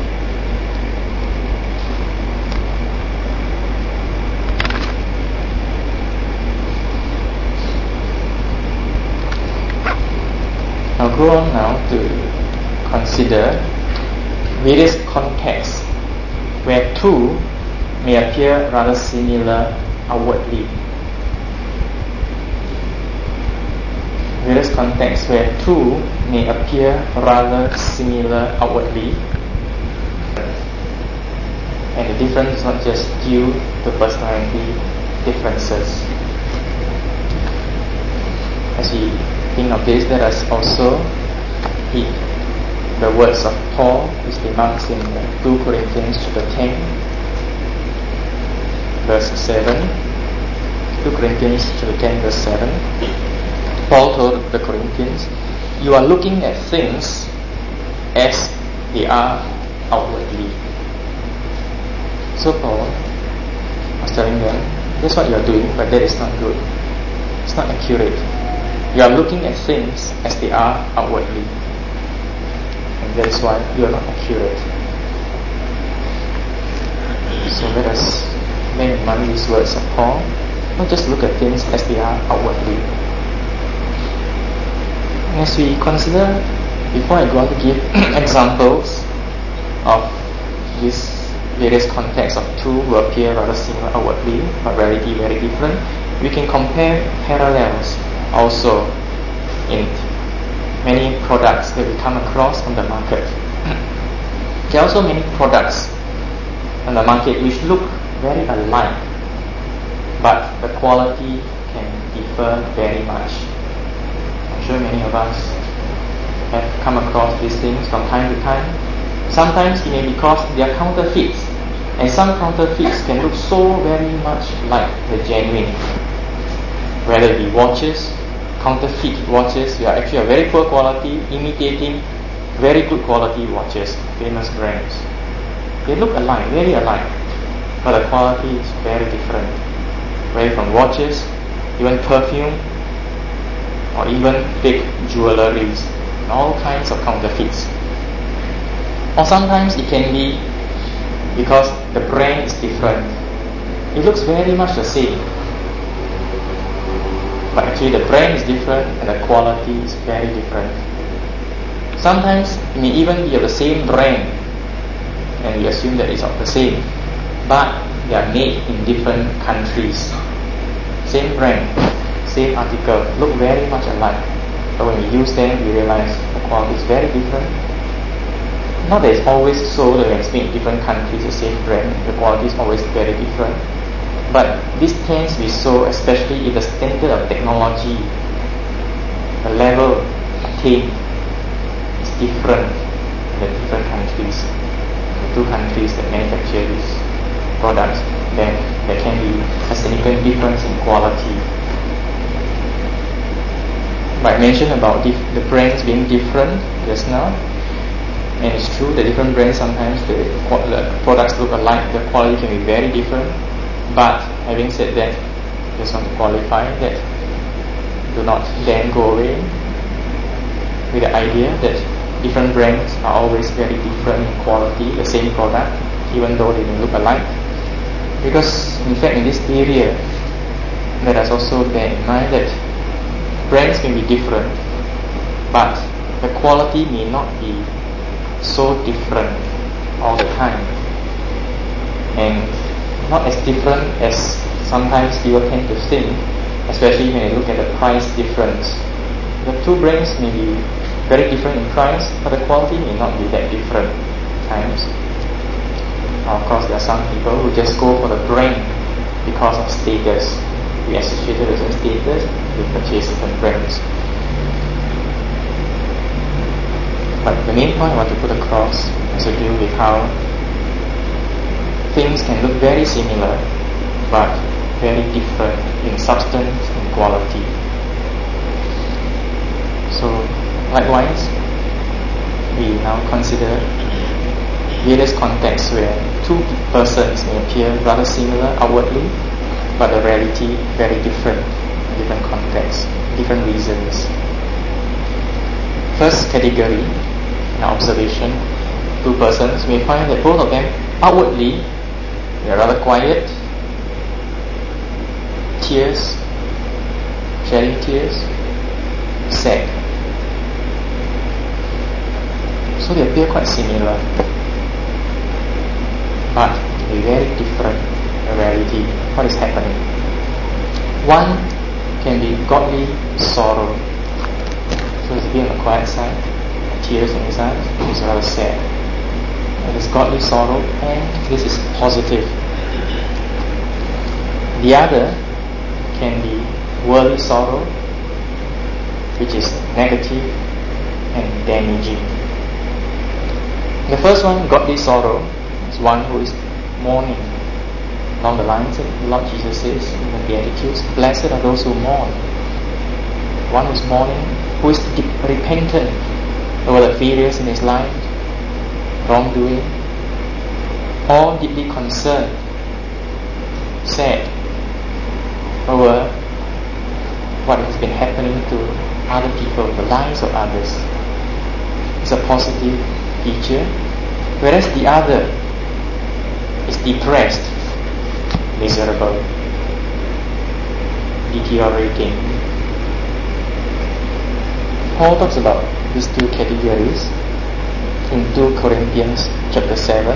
I'll go on now to consider various contexts where two may appear rather similar outwardly. Various contexts where two may appear rather similar outwardly, and the difference is not just due to personality differences. As we think of this, let us also heed the words of Paul, which remarks in 2 Corinthians chapter 10, verse 7. 2 Corinthians chapter 10, verse 7. Paul told the Corinthians, "You are looking at things as they are outwardly." So Paul was telling them, that's what you are doing, but that is not good. It's not accurate. You are looking at things as they are outwardly, and that is why you are not accurate. So let us bear in mind these words of Paul. Not just look at things as they are outwardly. And as we consider, before I go on to give examples of these various contexts of two who appear rather similar outwardly, but reality very different, we can compare parallels also in many products that we come across on the market. There are also many products on the market which look very alike, but the quality can differ very much. I'm sure many of us have come across these things from time to time. Sometimes it may be because they are counterfeits, and some counterfeits can look so very much like the genuine. Whether it be watches, counterfeit watches, they are actually a very poor quality, imitating very good quality watches, famous brands. They look alike, very alike, but the quality is very different. Whether from watches, even perfume, or even fake jewelries, and all kinds of counterfeits. Or sometimes it can be because the brand is different. It looks very much the same, but actually the brand is different and the quality is very different. Sometimes it may even be of the same brand, and we assume that it's of the same, but they are made in different countries. Same brand, same article, look very much alike, but when we use them, we realize the quality is very different. Not that it's always so that when it's made in different countries, the same brand, the quality is always very different. But this tends to be so, especially if the standard of technology, the level attained, is different in the different countries. The two countries that manufacture these products, then there can be a significant difference in quality. But I mentioned about the brands being different just now. And it's true that different brands sometimes the products look alike, the quality can be very different. But having said that, just want to qualify that do not then go away with the idea that different brands are always very different in quality, the same product, even though they may look alike. Because in fact in this area, let us also bear in mind that brands can be different, but the quality may not be so different all the time, and not as different as sometimes people tend to think, especially when they look at the price difference. The two brands may be very different in price, but the quality may not be that different at times. Of course, there are some people who just go for the brand because of status. We associate with certain status, we purchase certain brands. But the main point I want to put across has to do with how things can look very similar but very different in substance and quality. So likewise, we now consider various contexts where two persons may appear rather similar outwardly, but the reality very different in different contexts, different reasons. First category, in our observation, two persons may find that both of them outwardly they are rather quiet, tears, shedding tears, sad. So they appear quite similar, but a very different reality. What is happening? One can be godly sorrow, so it's a bit on the quiet side, tears in his eyes, it's rather sad. It is godly sorrow, and this is positive. The other can be worldly sorrow, which is negative and damaging. The first one, godly sorrow, is one who is mourning. Along the lines that the Lord Jesus says in the Beatitudes, blessed are those who mourn. One who is mourning, who is repentant over the failures in his life, wrongdoing, or deeply concerned, sad over what has been happening to other people, the lives of others. It's a positive feature, whereas the other is depressed, miserable, deteriorating. Paul talks about these two categories in 2 Corinthians chapter 7.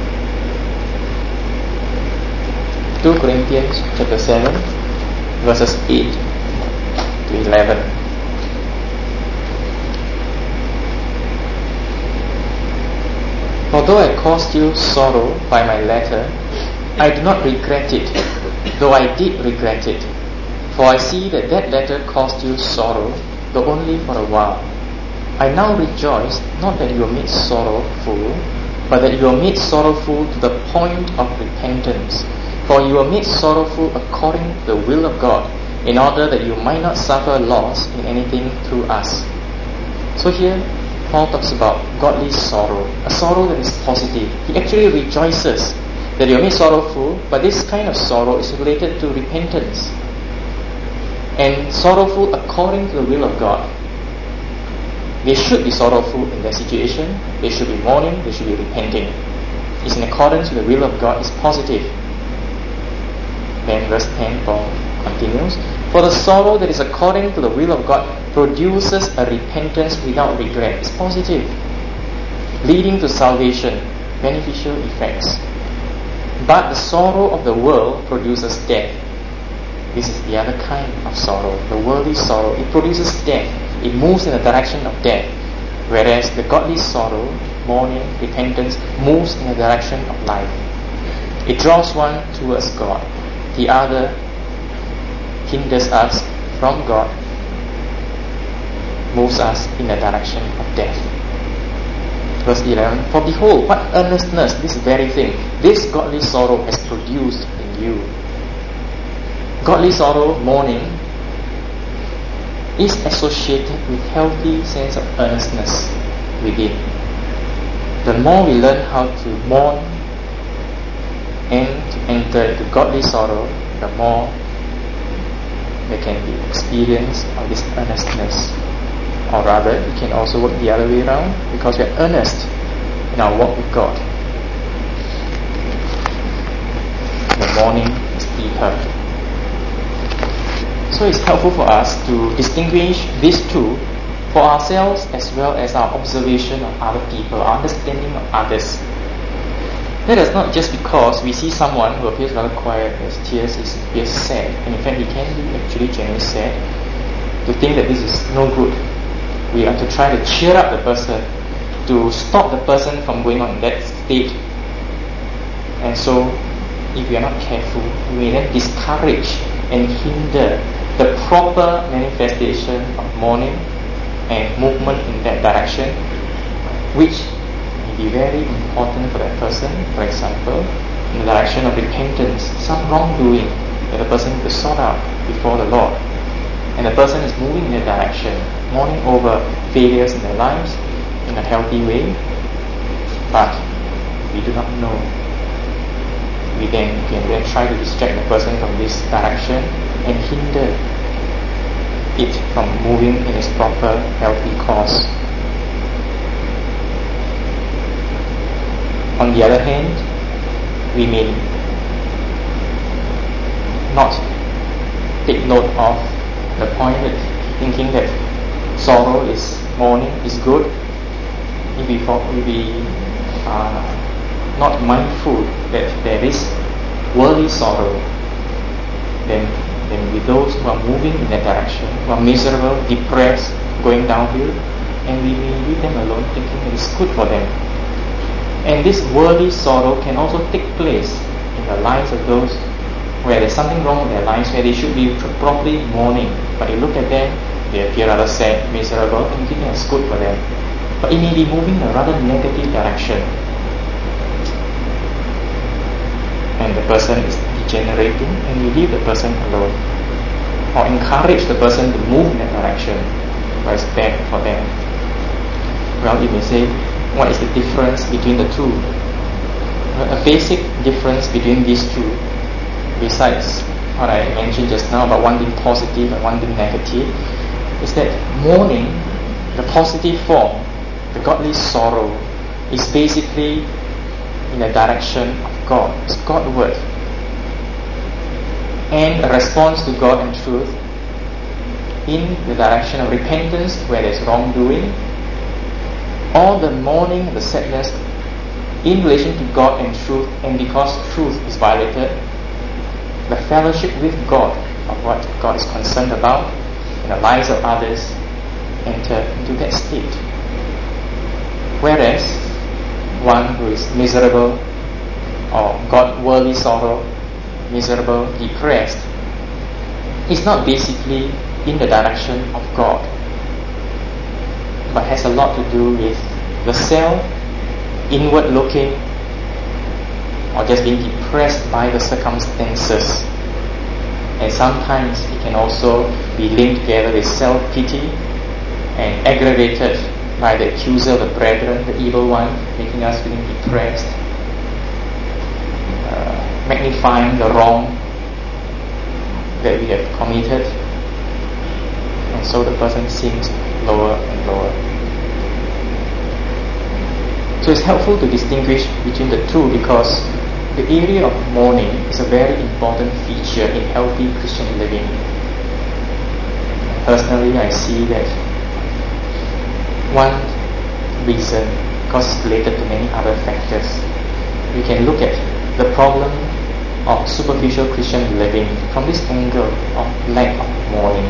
2 Corinthians chapter 7 verses 8 to 11. Although I caused you sorrow by my letter, I do not regret it, though I did regret it. For I see that letter caused you sorrow, though only for a while. I now rejoice, not that you were made sorrowful, but that you were made sorrowful to the point of repentance. For you were made sorrowful according to the will of God, in order that you might not suffer loss in anything through us. So here, Paul talks about godly sorrow, a sorrow that is positive. He actually rejoices that you are made sorrowful, but this kind of sorrow is related to repentance. And sorrowful according to the will of God. They should be sorrowful in their situation, they should be mourning, they should be repenting. It's in accordance with the will of God, it's positive. Then verse 10, Paul continues, for the sorrow that is according to the will of God produces a repentance without regret. It's positive, leading to salvation, beneficial effects. But the sorrow of the world produces death. This is the other kind of sorrow, the worldly sorrow. It produces death. It moves in the direction of death. Whereas the godly sorrow, mourning, repentance, moves in the direction of life. It draws one towards God. The other hinders us from God, moves us in the direction of death. Verse 11, for behold, what earnestness this very thing, this godly sorrow has produced in you. Godly sorrow, mourning, is associated with healthy sense of earnestness within. the more we learn how to mourn and to enter into godly sorrow, the more there can be experience of this earnestness. Or rather, it can also work the other way around, because we are earnest in our walk with God. The mourning is deeper. So it's helpful for us to distinguish these two for ourselves as well as our observation of other people, our understanding of others. That is not just because we see someone who appears rather quiet, has tears, he appears sad, and in fact he can be actually genuinely sad, to think that this is no good. We have to try to cheer up the person, to stop the person from going on in that state. And so, if we are not careful, we may then discourage and hinder the proper manifestation of mourning and movement in that direction, which may be very important for that person. For example, in the direction of repentance, some wrongdoing that the person needs to sort out before the Lord, and the person is moving in that direction, mourning over failures in their lives in a healthy way, but we do not know. We can then try to distract the person from this direction and hinder it from moving in its proper, healthy course. On the other hand, we may not take note of the point that thinking that sorrow is mourning is good. If we are not mindful that there is worldly sorrow, then with those who are moving in that direction, who are miserable, depressed, going downhill, and we may leave them alone thinking that it's good for them. And this worldly sorrow can also take place in the lives of those where there's something wrong in their lives, where they should be properly mourning, but you look at them, they appear rather sad, miserable, and you think that's good for them. But it may be moving in a rather negative direction, and the person is degenerating, and you leave the person alone, or encourage the person to move in that direction, but it's bad for them. Well, you may say, what is the difference between the two? A basic difference between these two, besides what I mentioned just now about one being positive and one being negative, is that mourning, the positive form, the godly sorrow, is basically in the direction of God. It's Godward, and a response to God and truth in the direction of repentance where there's wrongdoing, or the mourning, the sadness in relation to God and truth, and because truth is violated, the fellowship with God of what God is concerned about in the lives of others enter into that state. Whereas one who is miserable or got worldly sorrow, miserable, depressed, is not basically in the direction of God, but has a lot to do with the self, inward looking, or just being depressed by the circumstances. And sometimes it can also be linked together with self-pity and aggravated by the accuser of the brethren, the evil one, making us feeling depressed, magnifying the wrong that we have committed, and so the person sinks lower and lower. So it's helpful to distinguish between the two, because the area of mourning is a very important feature in healthy Christian living. Personally, I see that one reason, because it's related to many other factors, we can look at the problem of superficial Christian living from this angle of lack of mourning.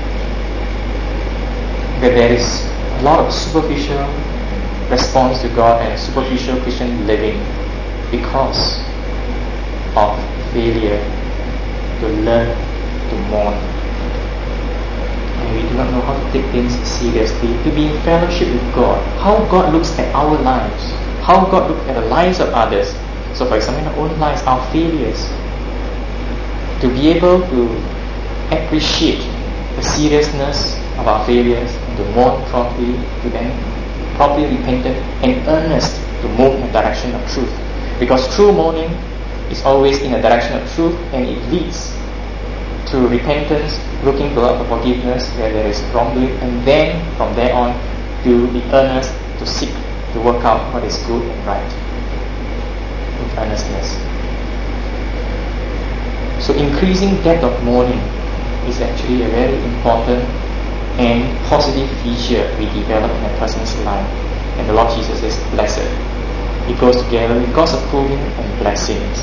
That there is a lot of superficial response to God and superficial Christian living because of failure to learn to mourn. And we do not know how to take things seriously, to be in fellowship with God, how God looks at our lives, how God looks at the lives of others. So for example, in our own lives, our failures, to be able to appreciate the seriousness of our failures, and to mourn properly, to then properly repentant and earnest to move in the direction of truth. Because true mourning is always in the direction of truth, and it leads to repentance, looking to God for forgiveness where there is wrongdoing, and then from there on to be earnest to seek to work out what is good and right with earnestness. So increasing depth of mourning is actually a very important and positive feature we develop in a person's life. And the Lord Jesus is blessed. It goes together with God's approving and blessings.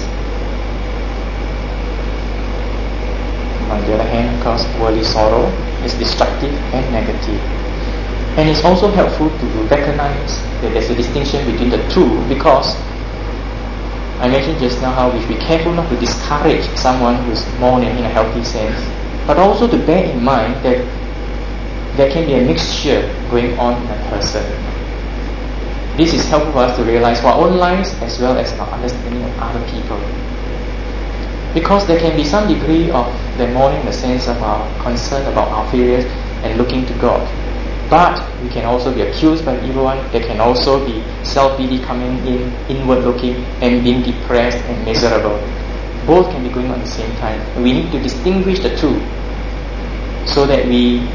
On the other hand, of course, worldly sorrow is destructive and negative. And it's also helpful to recognize that there's a distinction between the two, because I mentioned just now how we should be careful not to discourage someone who's mourning in a healthy sense, but also to bear in mind that there can be a mixture going on in a person. This is helpful for us to realize for our own lives as well as our understanding of other people. Because there can be some degree of the mourning in the sense of our concern about our failures and looking to God. But we can also be accused by the evil one. There can also be self-pity coming in, inward looking, and being depressed and miserable. Both can be going on at the same time. And we need to distinguish the two so that we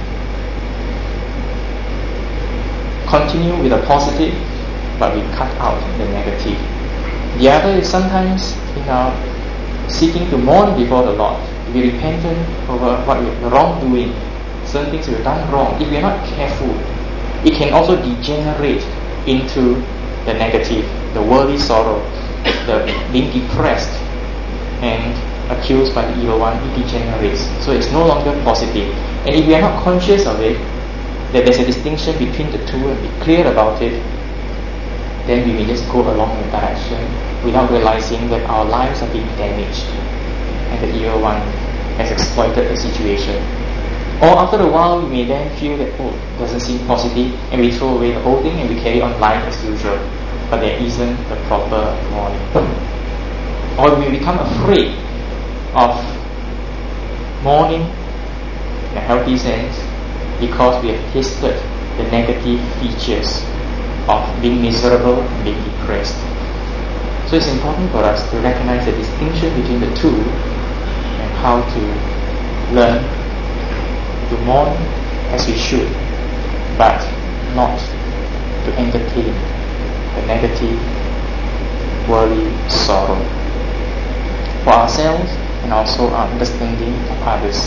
continue with the positive, but we cut out the negative. The other is sometimes in our seeking to mourn before the Lord, be repentant over what we're wrongdoing, certain things we've done wrong. If we're not careful, it can also degenerate into the negative, the worldly sorrow, the being depressed and accused by the evil one. It degenerates, so it's no longer positive. And if we are not conscious of it, that there's a distinction between the two, and be clear about it, then we may just go along the direction without realizing that our lives are being damaged and the evil one has exploited the situation. Or after a while, we may then feel that, it doesn't seem positive, and we throw away the whole thing and we carry on life as usual. But there isn't the proper mourning. Or we become afraid of mourning in a healthy sense because we have tasted the negative features of being miserable and being depressed. So it's important for us to recognize the distinction between the two and how to learn to mourn as we should, but not to entertain the negative, worry, sorrow for ourselves and also our understanding of others.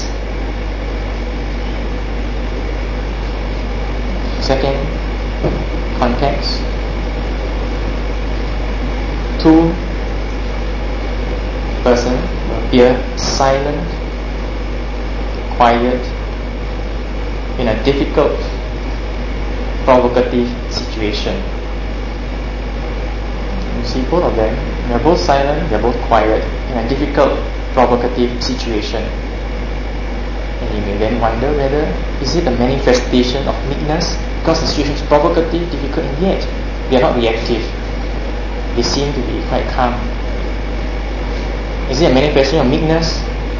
Second, context. Two person will appear silent, quiet, in a difficult, provocative situation. You see both of them, they are both silent, they are both quiet, in a difficult, provocative situation. And you may then wonder whether is it a manifestation of meekness, because the situation is provocative, difficult, and yet they are not reactive. They seem to be quite calm. Is it a manifestation of meekness?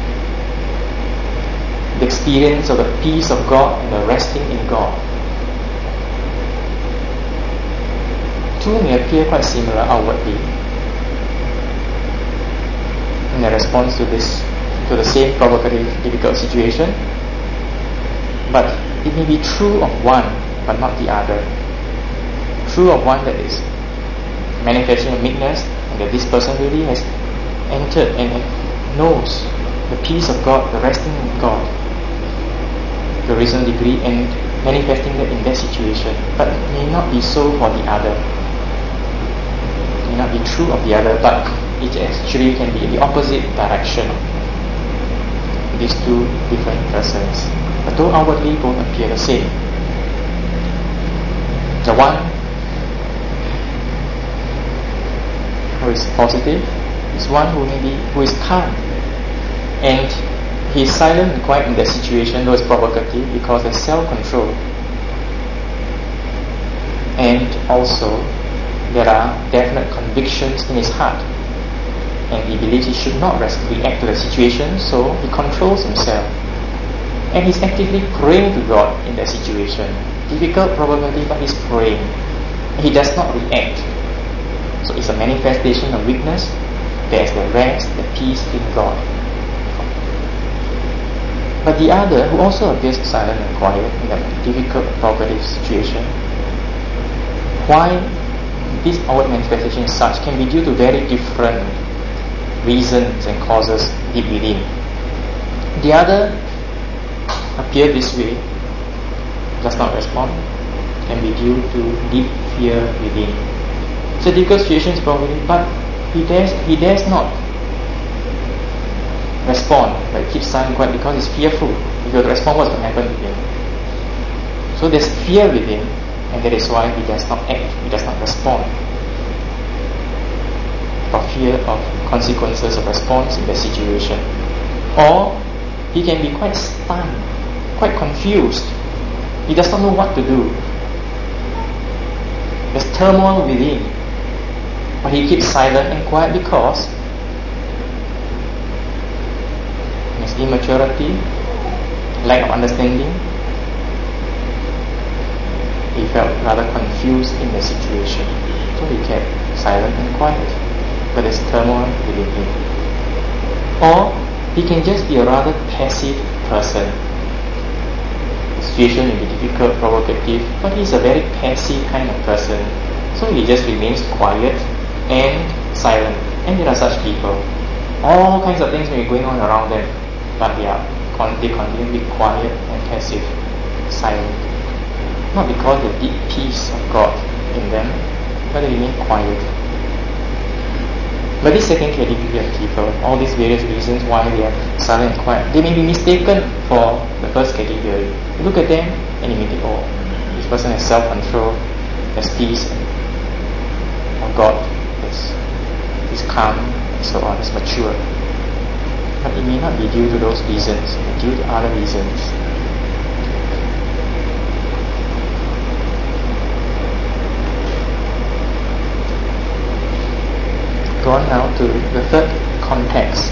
The experience of the peace of God and the resting in God. Two may appear quite similar outwardly in the response to the same provocative, difficult situation, but it may be true of one but not the other. True of one that is manifestation of meekness, and that this person really has entered and knows the peace of God, the resting in God, the reasonable degree, and manifesting that in that situation. But it may not be so for the other. It may not be true of the other, but it actually can be in the opposite direction. These two different persons, but though outwardly both appear the same. The one who is positive is one who is calm, and he is silent and quiet in that situation, though it's provocative, because there's self-control, and also there are definite convictions in his heart, and he believes he should not react to the situation, so he controls himself, and he's actively praying to God in that situation. Difficult, provocative, but he's praying. He does not react So it's a manifestation of weakness. There's the rest, the peace in God. But the other, who also appears silent and quiet in a difficult, provocative situation, why this outward manifestation is such can be due to very different reasons and causes deep within. The other appear this way, does not respond, can be due to deep fear within. It's a difficult situation probably, but he dares not respond, but keeps silent quiet because he's fearful. If he were to respond, what's going to happen to him? So there's fear within, and that is why he does not act, he does not respond, for fear of consequences of response in the situation. Or he can be quite stunned, quite confused. He does not know what to do. There's turmoil within, but he keeps silent and quiet because his immaturity, lack of understanding, he felt rather confused in the situation. So he kept silent and quiet, but there's turmoil within him. Or he can just be a rather passive person. The situation may be difficult, provocative, but he's a very passive kind of person. So he just remains quiet and silent. And there are such people. All kinds of things may be going on around them, but they continue to be quiet and passive, silent. Not because of the deep peace of God in them, but they remain quiet. But this second category of people, all these various reasons why they are silent and quiet, they may be mistaken for the first category. You look at them and you may think, oh, this person has self-control, has peace, or God is calm, and so on, is mature. But it may not be due to those reasons, it may be due to other reasons. Go on now to the third context.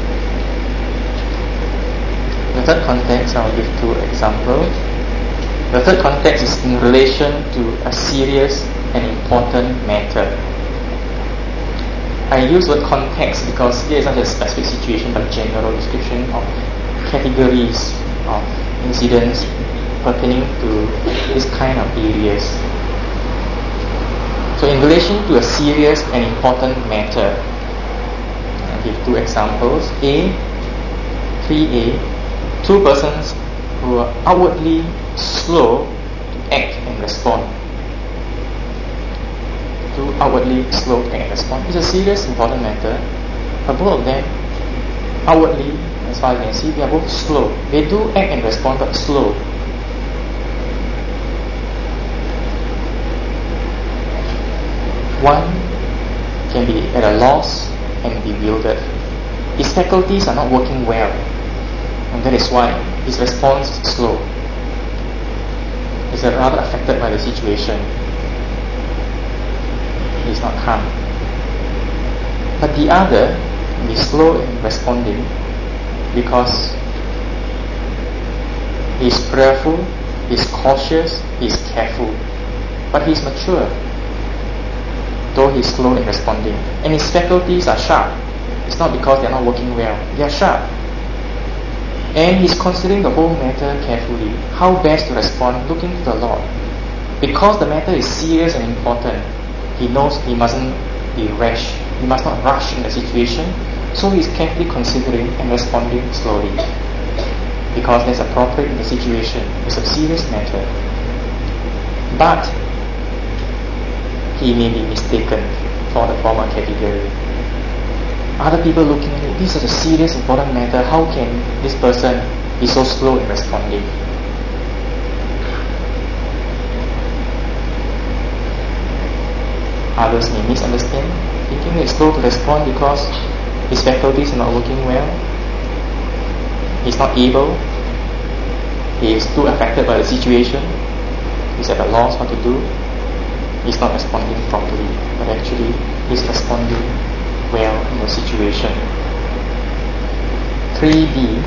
The third context, I'll give two examples. The third context is in relation to a serious and important matter. I use the word context because here is not a specific situation but general description of categories of incidents pertaining to this kind of areas. So in relation to a serious and important matter, I'll give two examples. 3a, two persons who are outwardly slow to act and respond. Two outwardly slow to act and respond. It's a serious, important matter, but both of them outwardly, as far as you can see, they are both slow. They do act and respond, but slow. One can be at a loss and bewildered. His faculties are not working well, and that is why his response is slow. He's rather affected by the situation. He's not calm. But the other will be slow in responding because he's prayerful, he's cautious, he's careful, but he's mature, though he's slow in responding. And his faculties are sharp. It's not because they're not working well. They are sharp. And he's considering the whole matter carefully. How best to respond, looking to the Lord. Because the matter is serious and important, he knows he mustn't be rash. He must not rush in the situation. So he's carefully considering and responding slowly. Because that's appropriate in the situation. It's a serious matter. But he may be mistaken for the former category. Other people looking at it, this is a serious, important matter. How can this person be so slow in responding? Others may misunderstand, thinking he's slow to respond because his faculties are not working well. He's not able. He is too affected by the situation. He's at a loss what to do. He's not responding properly, but actually he's responding well in the situation. 3b,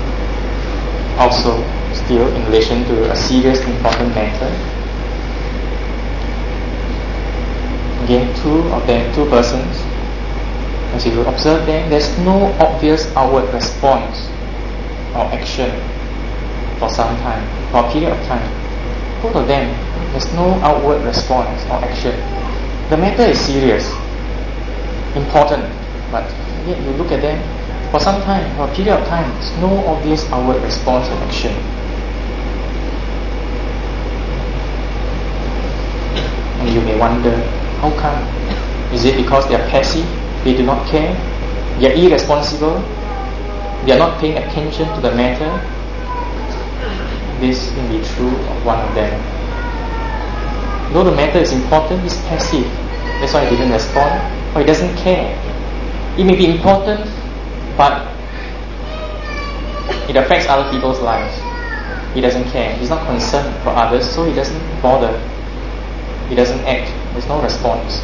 also still in relation to a serious, important matter. Again, two persons, as you observe them, there's no obvious outward response or action for some time, for a period of time. Both of them, there's no outward response or action. The matter is serious, important, but yet you look at them for some time, for a period of time, there's no obvious outward response or action. And you may wonder, how come? Is it because they are passive? They do not care? They are irresponsible? They are not paying attention to the matter? This can be true of one of them. Though the matter is important, he's passive. That's why he didn't respond, or he doesn't care. It may be important, but it affects other people's lives. He doesn't care. He's not concerned for others, so he doesn't bother. He doesn't act. There's no response.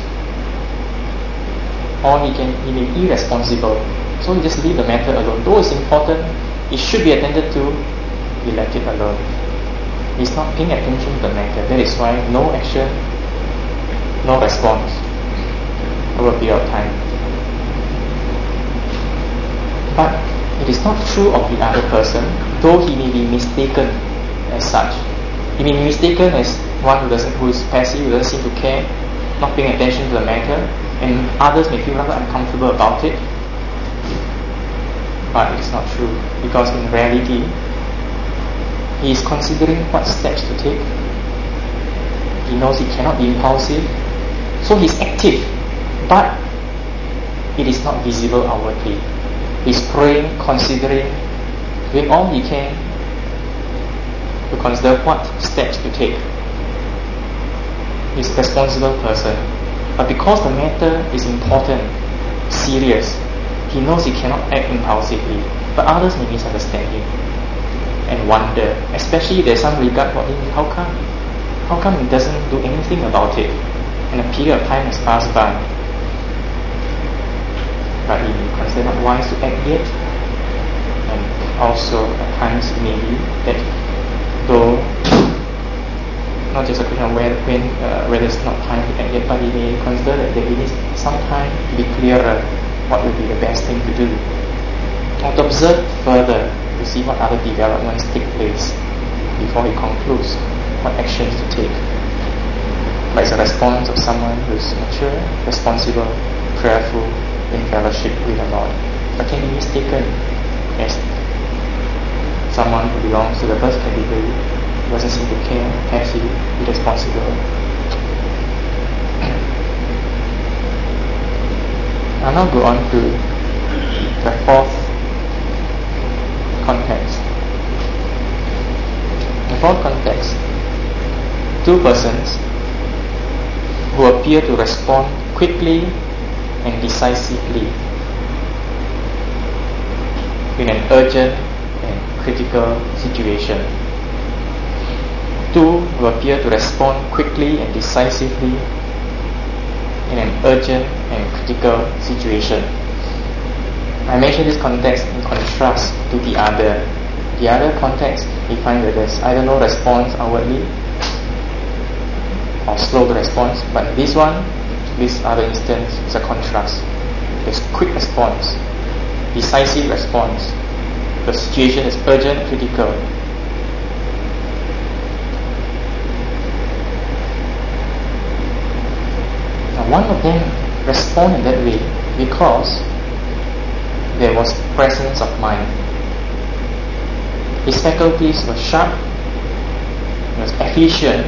Or he may be irresponsible, so he just leave the matter alone. Though it's important, it should be attended to, he left it alone. He's not paying attention to the matter. That is why no action, no response over a period of time. But it is not true of the other person, though he may be mistaken as such. He may be mistaken as one who is passive, who doesn't seem to care, not paying attention to the matter, and others may feel rather uncomfortable about it. But it is not true, because in reality, he is considering what steps to take. He knows he cannot be impulsive, so he's active, but it is not visible outwardly. He's praying, considering, doing all he can to consider what steps to take. He's a responsible person, but because the matter is important, serious, he knows he cannot act impulsively, but others may misunderstand him and wonder, especially there's some regard for him. How come he doesn't do anything about it, and a period of time has passed by, but he considered not wise to act yet. And also at times it may be that though not just a question of whether it's not time to act yet, but he may consider that he needs some time to be clearer what would be the best thing to do, or to observe further to see what other developments take place before he concludes what actions to take. But it's a response of someone who is mature, responsible, prayerful, in fellowship with the Lord, but can be mistaken as someone who belongs to the first category, who doesn't seem to care, passive, irresponsible. I'll now go on to the fourth context. The fourth context, two persons who appear to respond quickly and decisively in an urgent and critical situation. Two who appear to respond quickly and decisively in an urgent and critical situation. I mention this context in contrast to the other. The other context, we find that there's either no response outwardly or slow response, but this other instance is a contrast. There's quick response, decisive response. The situation is urgent, critical. Now one of them responded that way because there was presence of mind. His faculties were sharp, he was efficient,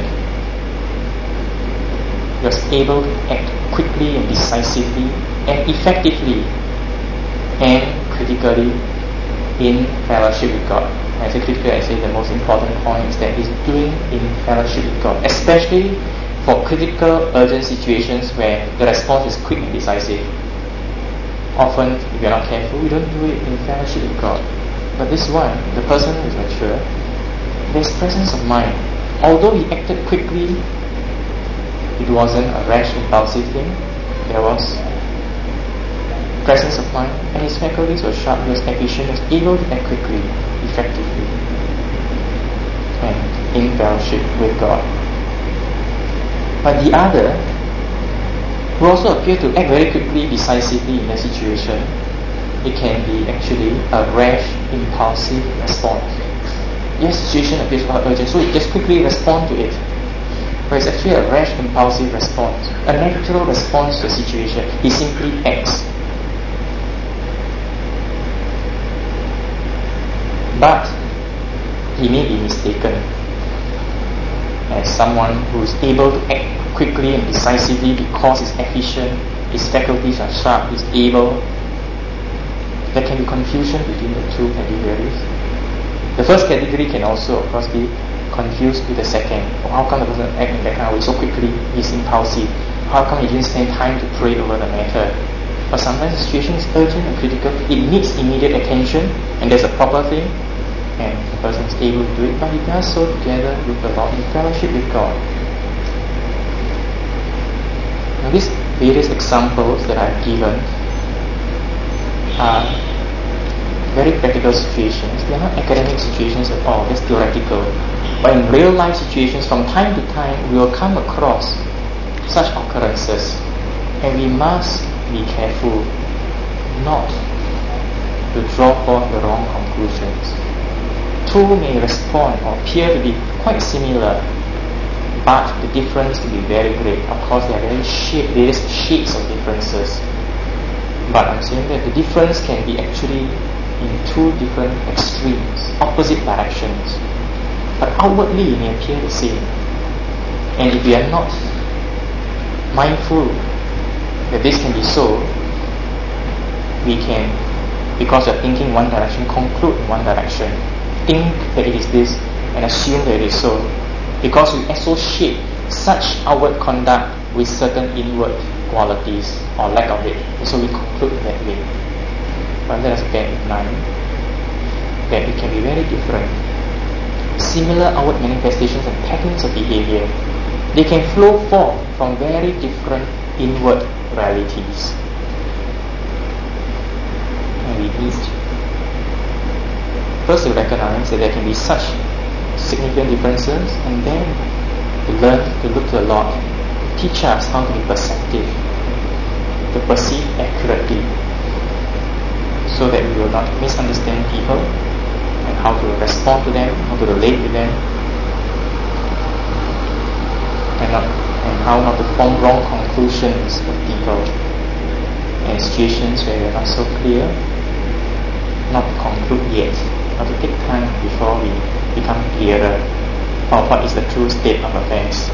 he was able to act quickly and decisively and effectively and critically in fellowship with God. When I say critically, I say the most important point is that he's doing in fellowship with God, especially for critical, urgent situations where the response is quick and decisive. Often, if you're not careful, we don't do it in fellowship with God. But this one, the person who is mature, there's presence of mind. Although he acted quickly, it wasn't a rash, impulsive thing. There was presence of mind, and his faculties were sharp, he was efficient, he was able to act quickly, effectively, and in fellowship with God. But the other who also appear to act very quickly, decisively in a situation. It can be actually a rash, impulsive response. Yes, situation appears quite urgent, so you just quickly respond to it. But it's actually a rash, impulsive response, a natural response to a situation. He simply acts. But he may be mistaken as someone who is able to act quickly and decisively because he's efficient, his faculties are sharp, he's able. There can be confusion between the two categories. The first category can also, of course, be confused with the second. Oh, how come the person act in that kind of way so quickly? He's impulsive. How come he didn't spend time to pray over the matter? But sometimes the situation is urgent and critical. It needs immediate attention, and there's a proper thing, and the person is able to do it, but he does so together with the Lord in fellowship with God. Now, these various examples that I've given are very practical situations. They are not academic situations at all, just theoretical. But in real life situations, from time to time, we will come across such occurrences, and we must be careful not to draw forth the wrong conclusions. Two may respond or appear to be quite similar, but the difference will be very great. Of course, there are various shades of differences. But I'm saying that the difference can be actually in two different extremes, opposite directions. But outwardly it may appear the same. And if we are not mindful that this can be so, we can, because we are thinking one direction, conclude in one direction, think that it is this, and assume that it is so, because we associate such outward conduct with certain inward qualities or lack of it, so we conclude that way. But let us bear in mind that it can be very different. Similar outward manifestations and patterns of behavior, they can flow forth from very different inward realities. And we need first to recognize that there can be such significant differences, and then to learn to look to the Lord to teach us how to be perceptive, to perceive accurately, so that we will not misunderstand people, and how to respond to them, how to relate with them, and how not to form wrong conclusions of people, and situations where we are not so clear, not to conclude yet, not to take time before we become clearer of what is the true state of affairs.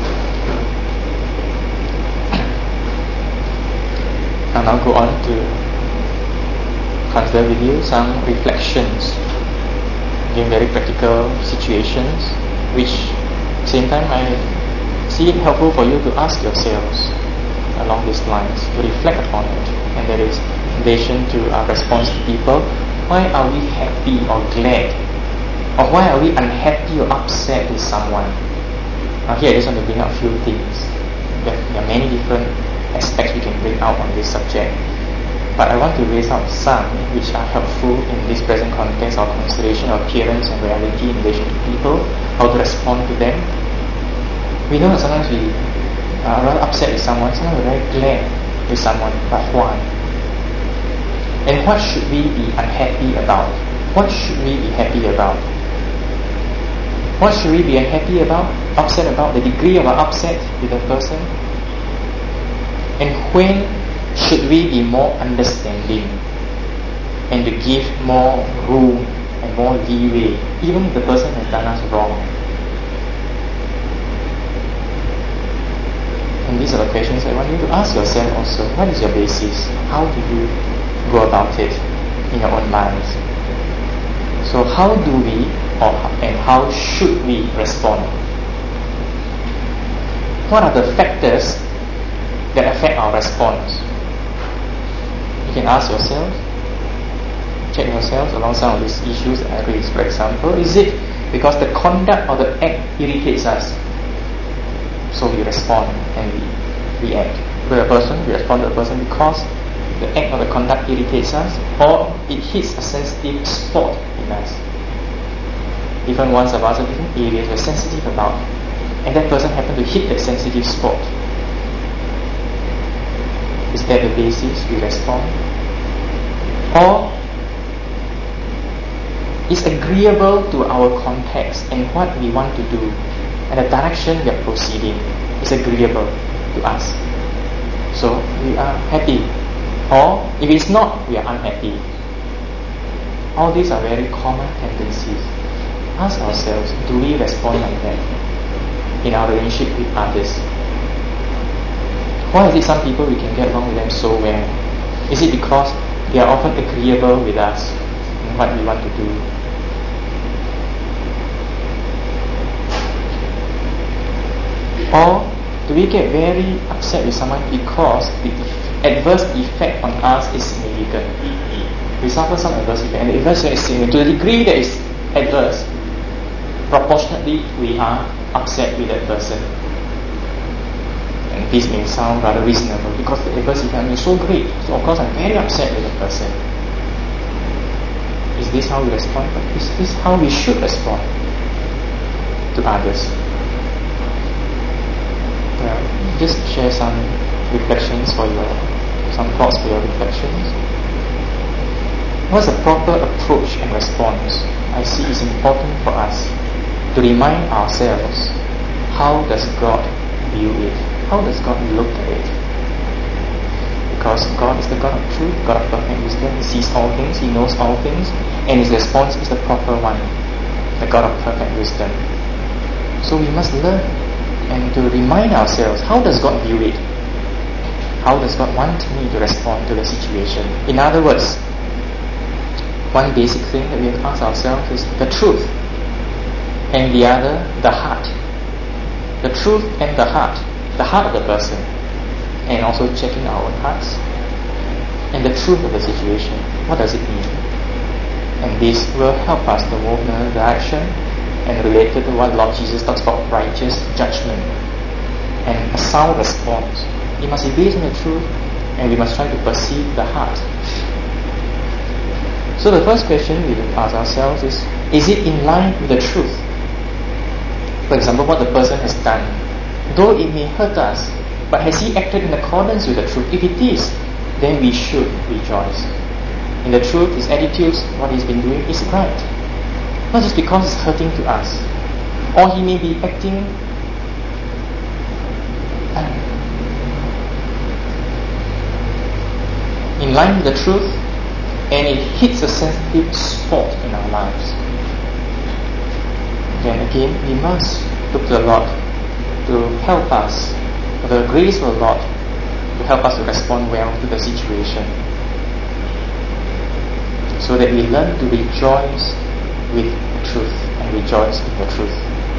I'll now go on to consider with you some reflections, again very practical situations, which at the same time I see it helpful for you to ask yourselves along these lines, to reflect upon it, and that is in relation to our response to people. Why are we happy or glad, or why are we unhappy or upset with someone? Now here I just want to bring out a few things. There are many different aspects we can bring out on this subject, but I want to raise out some which are helpful in this present context of consideration of appearance and reality in relation to people, how to respond to them. We know that sometimes we are rather upset with someone, sometimes we're very glad with someone, but why? And what should we be unhappy about? What should we be happy about? What should we be unhappy about, upset about, the degree of our upset with a person? And when should we be more understanding and to give more room and more leeway, even if the person has done us wrong? And these are the questions I want you to ask yourself also. What is your basis? How do you go about it in your own lives? So how do we, and how should we respond? What are the factors that affect our response? You can ask yourself, check yourself along some of these issues that I raised. For example, is it because the conduct or the act irritates us, so we respond and we react? We respond to a person because the act or the conduct irritates us, or it hits a sensitive spot in us. Different ones of us are different areas we're sensitive about, and that person happened to hit that sensitive spot. Is that the basis we respond? Or is agreeable to our context and what we want to do and the direction we are proceeding is agreeable to us. So we are happy. Or if it's not, we are unhappy. All these are very common tendencies. Ask ourselves, do we respond like that in our relationship with others? Why is it some people we can get along with them so well? Is it because they are often agreeable with us in what we want to do? Or do we get very upset with someone because the adverse effect on us is significant? We suffer some adverse effect, and the adverse effect is significant. To the degree that is adverse, proportionately we are upset with that person. And this may sound rather reasonable because the adverse effect is so great. So of course I'm very upset with the person. Is this how we respond? Is this how we should respond to others? Just share some reflections for some thoughts for your reflections. What's a proper approach and response? I see it's important for us to remind ourselves, how does God view it? How does God look at it? Because God is the God of truth, God of perfect wisdom. He sees all things, He knows all things, and His response is the proper one, the God of perfect wisdom. So we must learn and to remind ourselves, how does God view it? How does God want me to respond to the situation? In other words, one basic thing that we have asked ourselves is the truth, and the other, the heart. The truth and the heart of the person, and also checking our own hearts, and the truth of the situation. What does it mean? And this will help us to move in a direction and related to what Lord Jesus talks about righteous judgment and a sound response. It must be based on the truth, and we must try to perceive the heart. So the first question we will ask ourselves is it in line with the truth? For example, what the person has done, though it may hurt us, but has he acted in accordance with the truth? If it is, then we should rejoice. In the truth, his attitudes, what he's been doing is right. Not just because it's hurting to us. Or he may be acting in line with the truth, and it hits a sensitive spot in our lives. Then again, we must look to the Lord to help us, for the grace of the Lord to help us to respond well to the situation, so that we learn to rejoice with the truth and rejoice in the truth.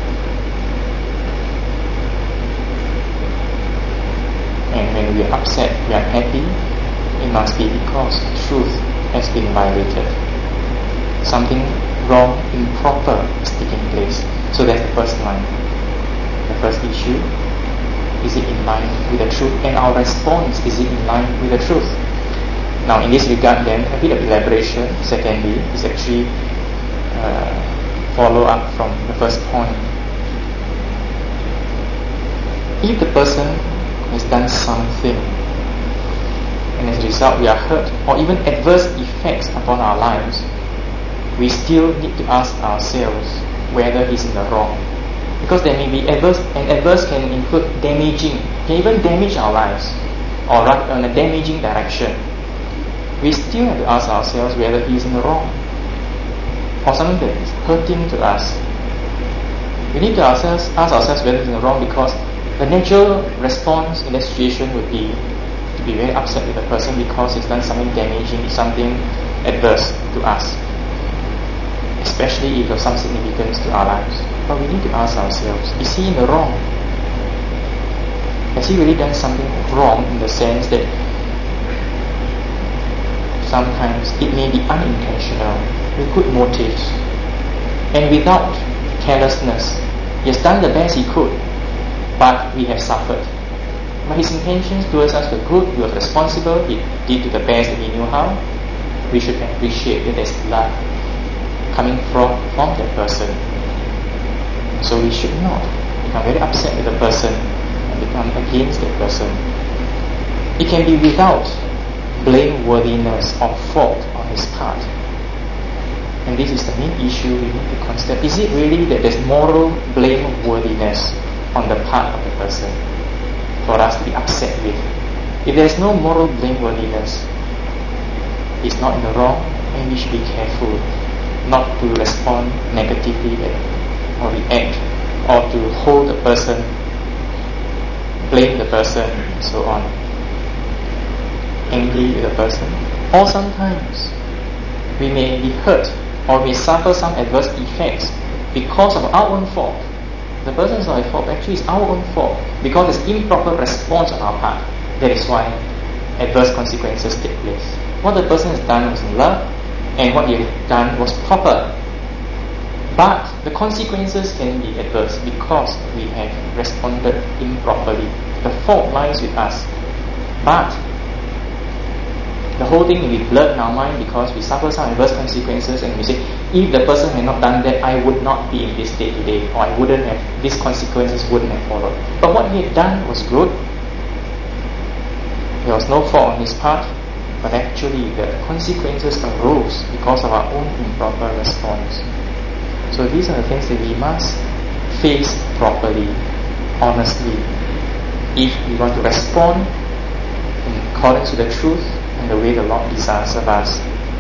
And when we are upset, we are unhappy, it must be because truth has been violated. Something wrong, improper is taking place. So that's the first line. The first issue, is it in line with the truth? And our response, is it in line with the truth? Now in this regard then, a bit of elaboration, secondly, is actually follow up from the first point. If the person has done something, and as a result we are hurt, or even adverse effects upon our lives, we still need to ask ourselves whether he's in the wrong. Because there may be adverse, and adverse can include damaging, can even damage our lives, or run in a damaging direction. We still have to ask ourselves whether he's in the wrong, or something that is hurting to us. We need to ask ourselves whether he's in the wrong, because the natural response in that situation would be to be very upset with the person because he's done something damaging, something adverse to us, especially if of some significance to our lives. But we need to ask ourselves, is he in the wrong? Has he really done something wrong, in the sense that sometimes it may be unintentional, with good motives, and without carelessness? He has done the best he could, but we have suffered. But his intentions towards us were good, he was responsible, he did to the best that he knew how. We should appreciate that there's love coming from that person. So we should not become very upset with the person and become against that person. It can be without blameworthiness or fault on his part. And this is the main issue we need to consider. Is it really that there's moral blameworthiness on the part of the person for us to be upset with? If there's no moral blameworthiness, he's not in the wrong, and we should be careful not to respond negatively or react, or to hold the person, blame the person, and so on, angry with the person. Or sometimes we may be hurt or may suffer some adverse effects because of our own fault. The person is not at fault, actually it's our own fault, because it's improper response on our part. That is why adverse consequences take place. What the person has done was in love, and what he has done was proper. But the consequences can be adverse because we have responded improperly. The fault lies with us. But the whole thing will be blurred in our mind because we suffer some adverse consequences, and we say, if the person had not done that, I would not be in this state today, or I wouldn't have, these consequences wouldn't have followed. But what he had done was good. There was no fault on his part, but actually the consequences arose because of our own improper response. So these are the things that we must face properly, honestly, if we want to respond in accordance with the truth and the way the Lord desires of us.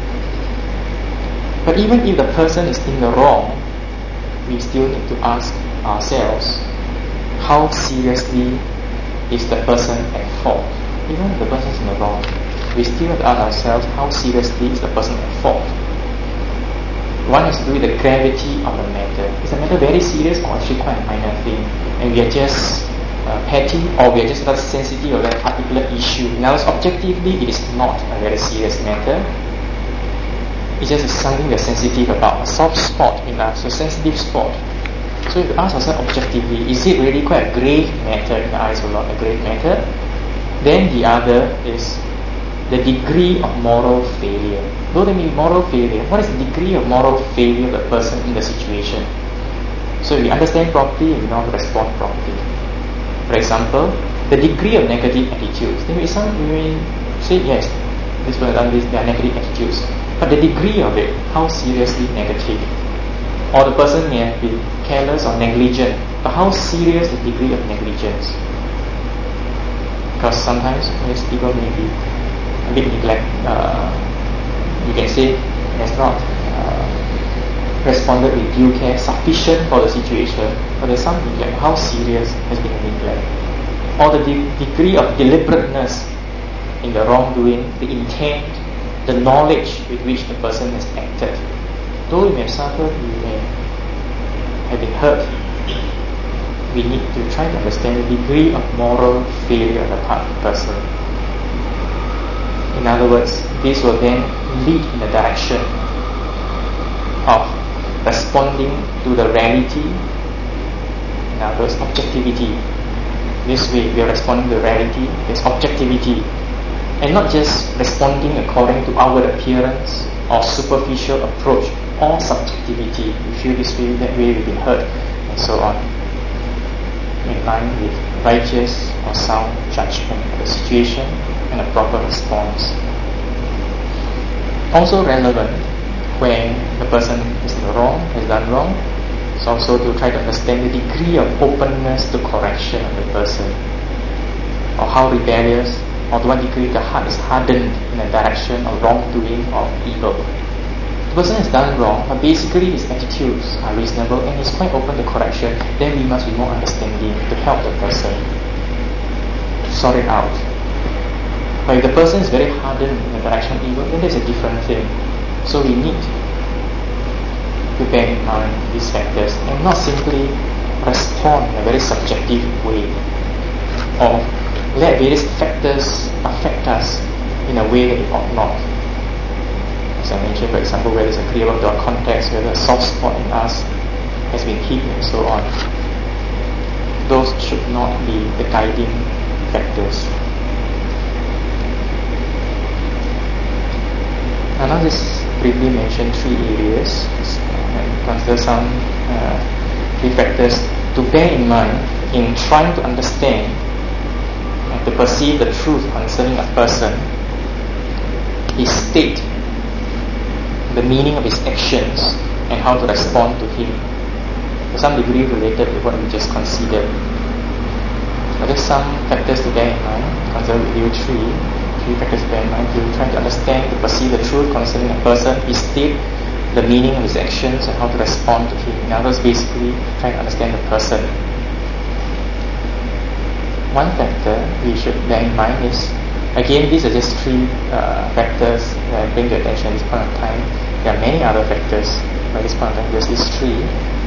But even if the person is in the wrong, we still need to ask ourselves, how seriously is the person at fault? Even if the person is in the wrong, we still have to ask ourselves, how seriously is the person at fault? One has to do with the gravity of the matter. Is the matter very serious or actually quite a minor thing? And we are just petty, or we are just not sensitive of that particular issue. Now, objectively, it is not a very serious matter. It's just something we are sensitive about, a soft spot in us, a sensitive spot. So if we ask ourselves objectively, is it really quite a grave matter in the eyes of the Lord, a grave matter? Then the other is the degree of moral failure. Though they mean moral failure, what is the degree of moral failure of the person in the situation? So if we understand properly, we know how to respond properly. For example, the degree of negative attitudes. There may say, yes, this person has done this, there are negative attitudes. But the degree of it, how seriously negative? Or the person may have been careless or negligent, but how serious the degree of negligence? Because sometimes people may be a bit neglect. You can say has not responded with due care, sufficient for the situation, but there's some neglect. How serious has been the neglect? Or the degree of deliberateness in the wrongdoing, the intent, the knowledge with which the person has acted. Though we may have suffered, we may have been hurt, we need to try to understand the degree of moral failure on the part of the person. In other words, this will then lead in the direction of responding to the reality, in other words, objectivity. This way we are responding to reality, there's objectivity, and not just responding according to outward appearance or superficial approach or subjectivity. We feel this way, that way, we've been hurt, and so on. In line with righteous or sound judgment of the situation and a proper response. Also relevant when the person is in the wrong, has done wrong, is also to try to understand the degree of openness to correction of the person, or how rebellious, or to what degree the heart is hardened in the direction of wrongdoing or evil. The person has done wrong, but basically his attitudes are reasonable and he's quite open to correction. Then we must be more understanding to help the person sort it out. But if the person is very hardened in the direction of evil, then there's a different thing. So we need to bear in mind these factors and not simply respond in a very subjective way, or let various factors affect us in a way that it ought not. As I mentioned, for example, where there's a clear to our context, whether a soft spot in us has been hit and so on. Those should not be the guiding factors. And I'll just briefly mention three areas and consider some key factors to bear in mind in trying to understand and to perceive the truth concerning a person, his state, the meaning of his actions, and how to respond to him. To some degree related with what we just considered. But there's some factors to bear in mind. Consider with you three factors to bear in mind. You're trying to understand, to perceive the truth concerning a person, his state, the meaning of his actions, and how to respond to him. In other words, basically trying to understand the person. One factor we should bear in mind is, again, these are just three factors that I bring to attention at this point of time. There are many other factors, but at this point of time there's these three.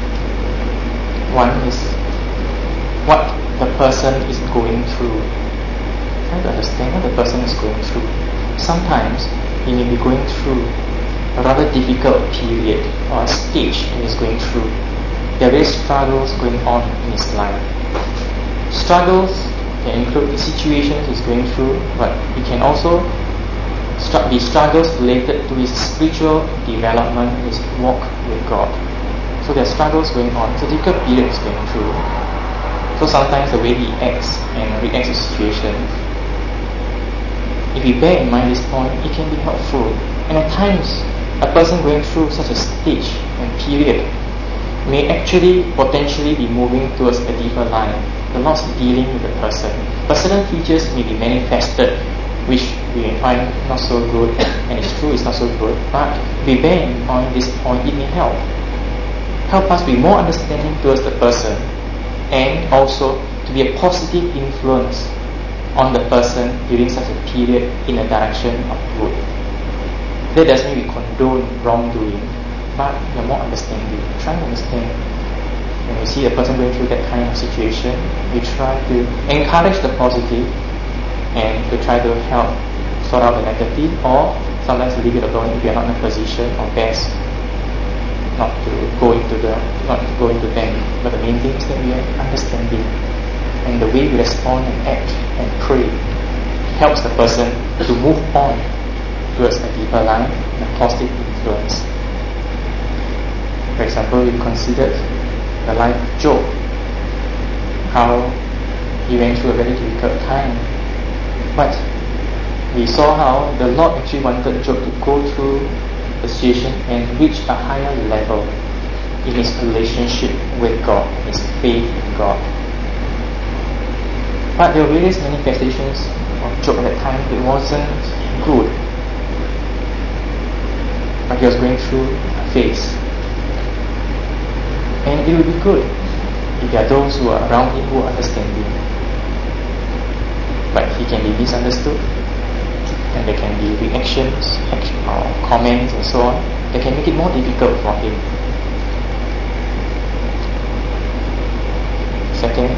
One is what the person is going through. Try to understand what the person is going through. Sometimes he may be going through a rather difficult period or a stage that he's going through. There are various struggles going on in his life. Struggles can include the situations he's going through, but it can also be struggles related to his spiritual development, his walk with God. So there are struggles going on. It's a difficult period he's going through. So sometimes the way he acts and reacts to situations, if we bear in mind this point, it can be helpful. And at times, a person going through such a stage and period may actually potentially be moving towards a deeper line. The Lord's dealing with the person. But certain features may be manifested which we may find not so good, and it's true it's not so good, but we bear in mind this point, it may help us be more understanding towards the person, and also to be a positive influence on the person during such a period in the direction of good. That doesn't mean we condone wrongdoing, but we are more understanding, trying to understand. When we see a person going through that kind of situation, we try to encourage the positive and to try to help sort out the negative, or sometimes leave it alone if we are not in a position, or best not to go into them. But the main thing is that we are understanding, and the way we respond and act and pray helps the person to move on towards a deeper line and a positive influence. For example, we considered the life of Job, how he went through a very difficult time, but we saw how the Lord actually wanted Job to go through the situation and reach a higher level in his relationship with God, his faith in God. But there were various manifestations of Job at that time. It wasn't good, but he was going through a phase. And it will be good if there are those who are around him who are understanding. But he can be misunderstood, and there can be reactions or comments and so on that can make it more difficult for him. Second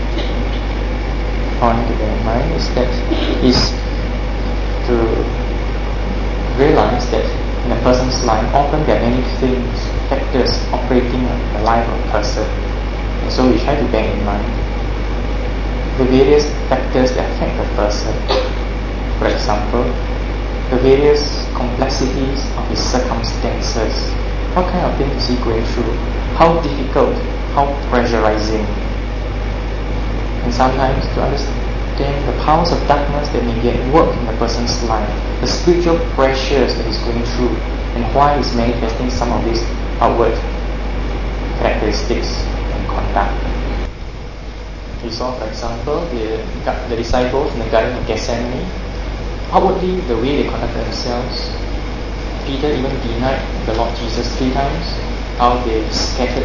point to bear in mind is to realize that in a person's life, often there are many things, factors operating in the life of a person. And so we try to bear in mind the various factors that affect the person. For example, the various complexities of his circumstances. What kind of things is he going through? How difficult? How pressurizing? And sometimes to understand the powers of darkness that may be at work in a person's life, the spiritual pressures that he's going through, and why he's manifesting some of these outward characteristics and conduct. We saw, for example, the disciples in the Garden of Gethsemane. Outwardly, the way they conducted themselves, Peter even denied the Lord Jesus 3 times, how they scattered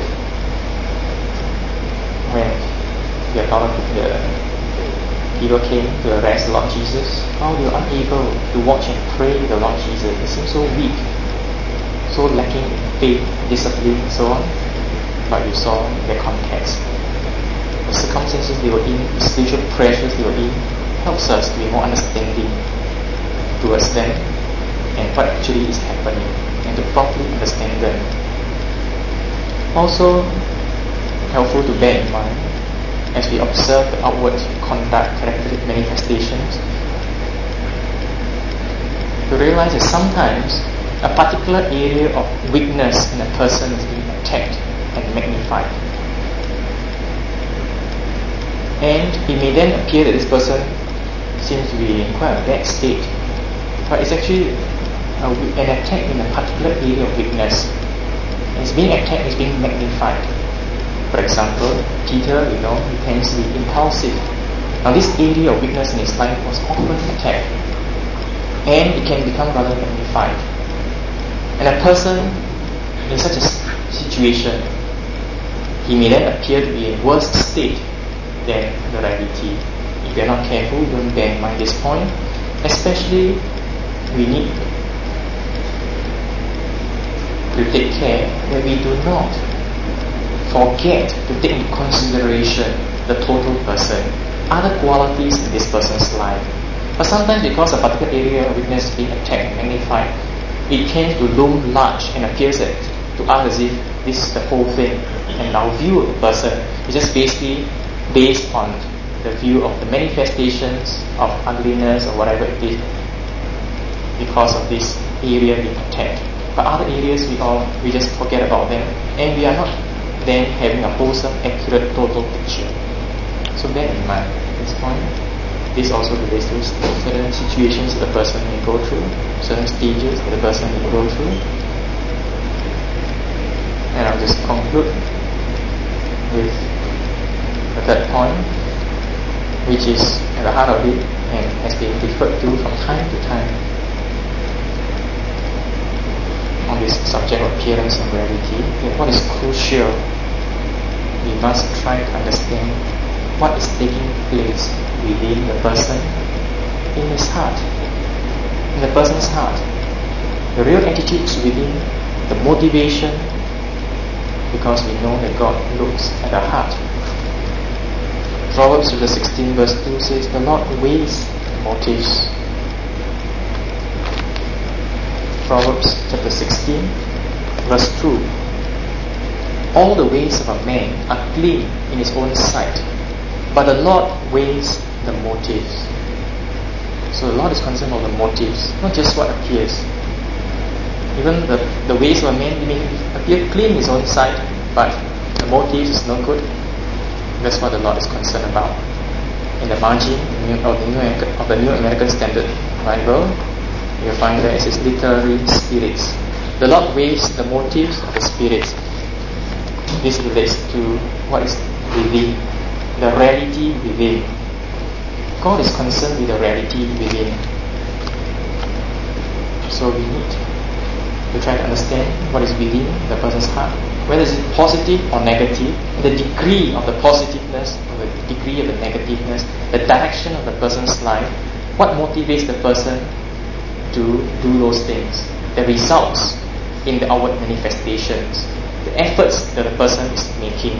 when the people came to arrest the Lord Jesus, how they were unable to watch and pray the Lord Jesus. They seemed so weak, so lacking in faith, discipline, and so on. But we saw their context. The circumstances they were in, the spiritual pressures they were in, helps us to be more understanding towards them and what actually is happening, and to properly understand them. Also helpful to bear in mind as we observe the outward conduct, characteristic manifestations, to realize that sometimes a particular area of weakness in a person is being attacked and magnified. And it may then appear that this person seems to be in quite a bad state, but it's actually an attack in a particular area of weakness. It's being attacked, it's being magnified. For example, Peter, he tends to be impulsive. Now this area of weakness in his life was often attacked, and it can become rather magnified. And a person in such a situation, he may then appear to be in worse state than the reality. If we are not careful, we don't bear in mind this point. Especially, we need to take care that we do not forget to take into consideration the total person, other qualities in this person's life. But sometimes because a particular area of weakness is being attacked and magnified, it tends to loom large and appears to us as if this is the whole thing, and our view of the person is just basically based on the view of the manifestations of ugliness or whatever it is because of this area being attacked. But other areas we just forget about them, and we are not then having a wholesome, accurate, total picture. So bear in mind this point. This also relates to certain situations that the person may go through, certain stages that the person may go through. And I'll just conclude with the third point, which is at the heart of it and has been referred to from time to time on this subject of appearance and reality. And what is crucial, we must try to understand what is taking place within the person, in his heart, in the person's heart. The real attitude is within, the motivation, because we know that God looks at the heart. Proverbs chapter 16 verse 2 says, "The Lord weighs motives." Proverbs chapter 16 verse 2, "All the ways of a man are clean in his own sight, but the Lord weighs the motives." So the Lord is concerned about the motives, not just what appears. Even the ways of a man may appear clean in his own sight, but the motives is no good. That's what the Lord is concerned about. In the margin of the New American Standard Bible, you'll find that it says literary spirits. The Lord weighs the motives of the spirits. This relates to what is within, the reality within. God is concerned with the reality within. So we need to try to understand what is within the person's heart, whether it's positive or negative, the degree of the positiveness or the degree of the negativeness, the direction of the person's life, what motivates the person to do those things, the results in the outward manifestations, the efforts that the person is making,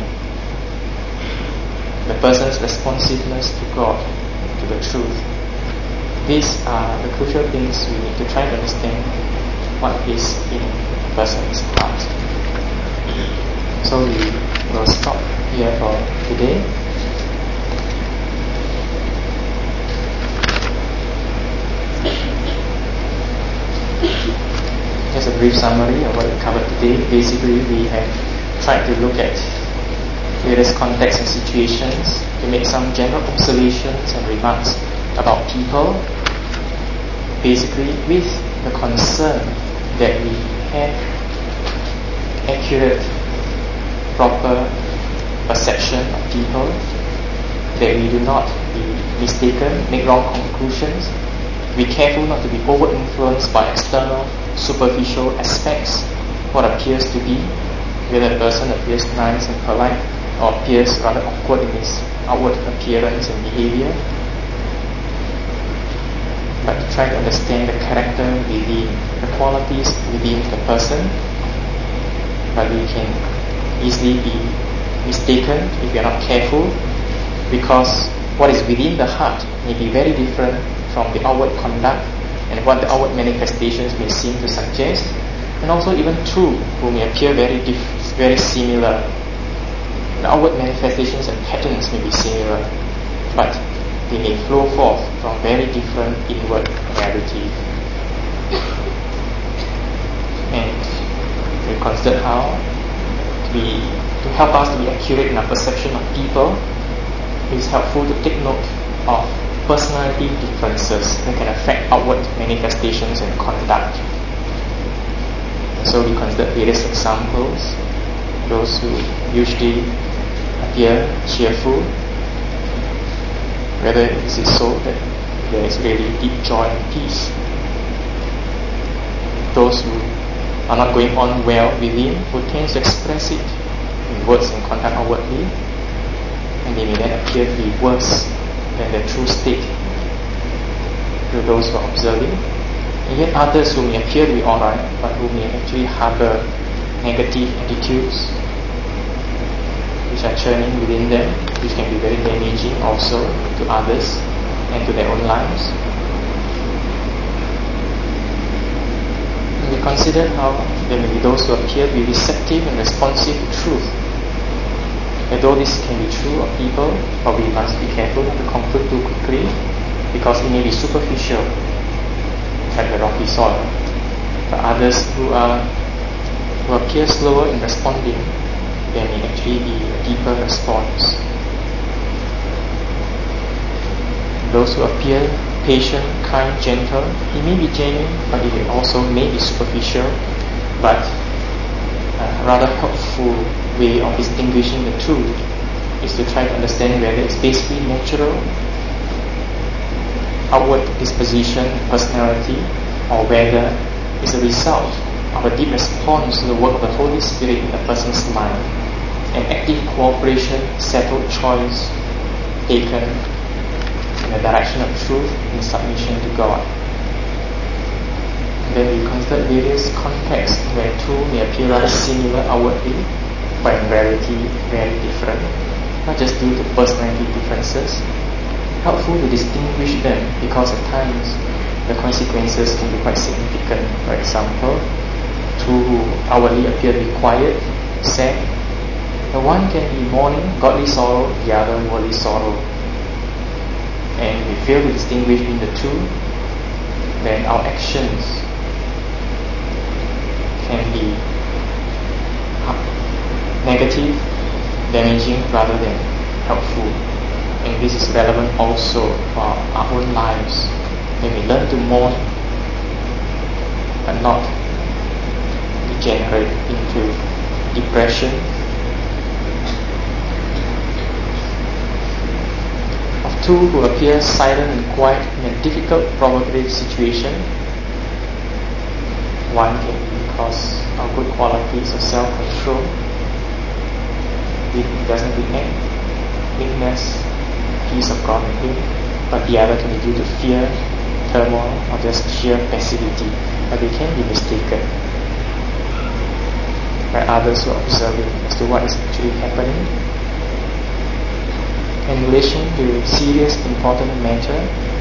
the person's responsiveness to God, to the truth. These are the crucial things we need to try to understand what is in a person's heart. So we will stop here for today. Just a brief summary of what we covered today. Basically, we have tried to look at various contexts and situations to make some general observations and remarks about people, basically with the concern that we have accurate, proper perception of people, that we do not be mistaken, make wrong conclusions, be careful not to be over-influenced by external, superficial aspects, what appears to be, whether the person appears nice and polite or appears rather awkward in his outward appearance and behavior, but to try to understand the character within, the qualities within the person. But we can easily be mistaken if we are not careful, because what is within the heart may be very different from the outward conduct and what the outward manifestations may seem to suggest, and also even true who may appear very similar. The outward manifestations and patterns may be similar, but they may flow forth from very different inward realities. And we considered how to help us to be accurate in our perception of people, it is helpful to take note of personality differences that can affect outward manifestations and conduct. So we consider various examples. Those who usually appear cheerful, whether is it so that there is really deep joy and peace. Those who are not going on well within, who tend to express it in words and conduct outwardly, and they may then appear to be worse than their true state to those who are observing. And yet others who may appear to be alright, but who may actually harbor negative attitudes which are churning within them, which can be very damaging also to others and to their own lives. And we consider how there may be those who appear to be receptive and responsive to truth. And though this can be true of people, but we must be careful not to conclude too quickly, because it may be superficial, like the rocky soil. For others who appear slower in responding, there may actually be a deeper response. Those who appear patient, kind, gentle, it may be genuine, but it also may be superficial, but rather helpful way of distinguishing the two is to try to understand whether it's basically natural outward disposition, personality, or whether it's a result of a deep response to the work of the Holy Spirit in a person's mind, an active cooperation, settled choice taken in the direction of truth in submission to God. Then we consider various contexts where two may appear rather similar outwardly, but in reality very different, not just due to personality differences. Helpful to distinguish them because at times the consequences can be quite significant. For example, two who outwardly appear to be quiet, sad, the one can be mourning godly sorrow, the other worldly sorrow. And if we fail to distinguish between the two, then our actions can be negative, damaging rather than helpful. And this is relevant also for our own lives. When we learn to mourn but not degenerate into depression. Of two who appear silent and quiet in a difficult provocative situation, one can be because of good qualities of self-control. It doesn't react, weakness, peace of God in him, but the other can be due to fear, turmoil, or just sheer passivity. But they can be mistaken by others who are observing as to what is actually happening. In relation to a serious, important matter,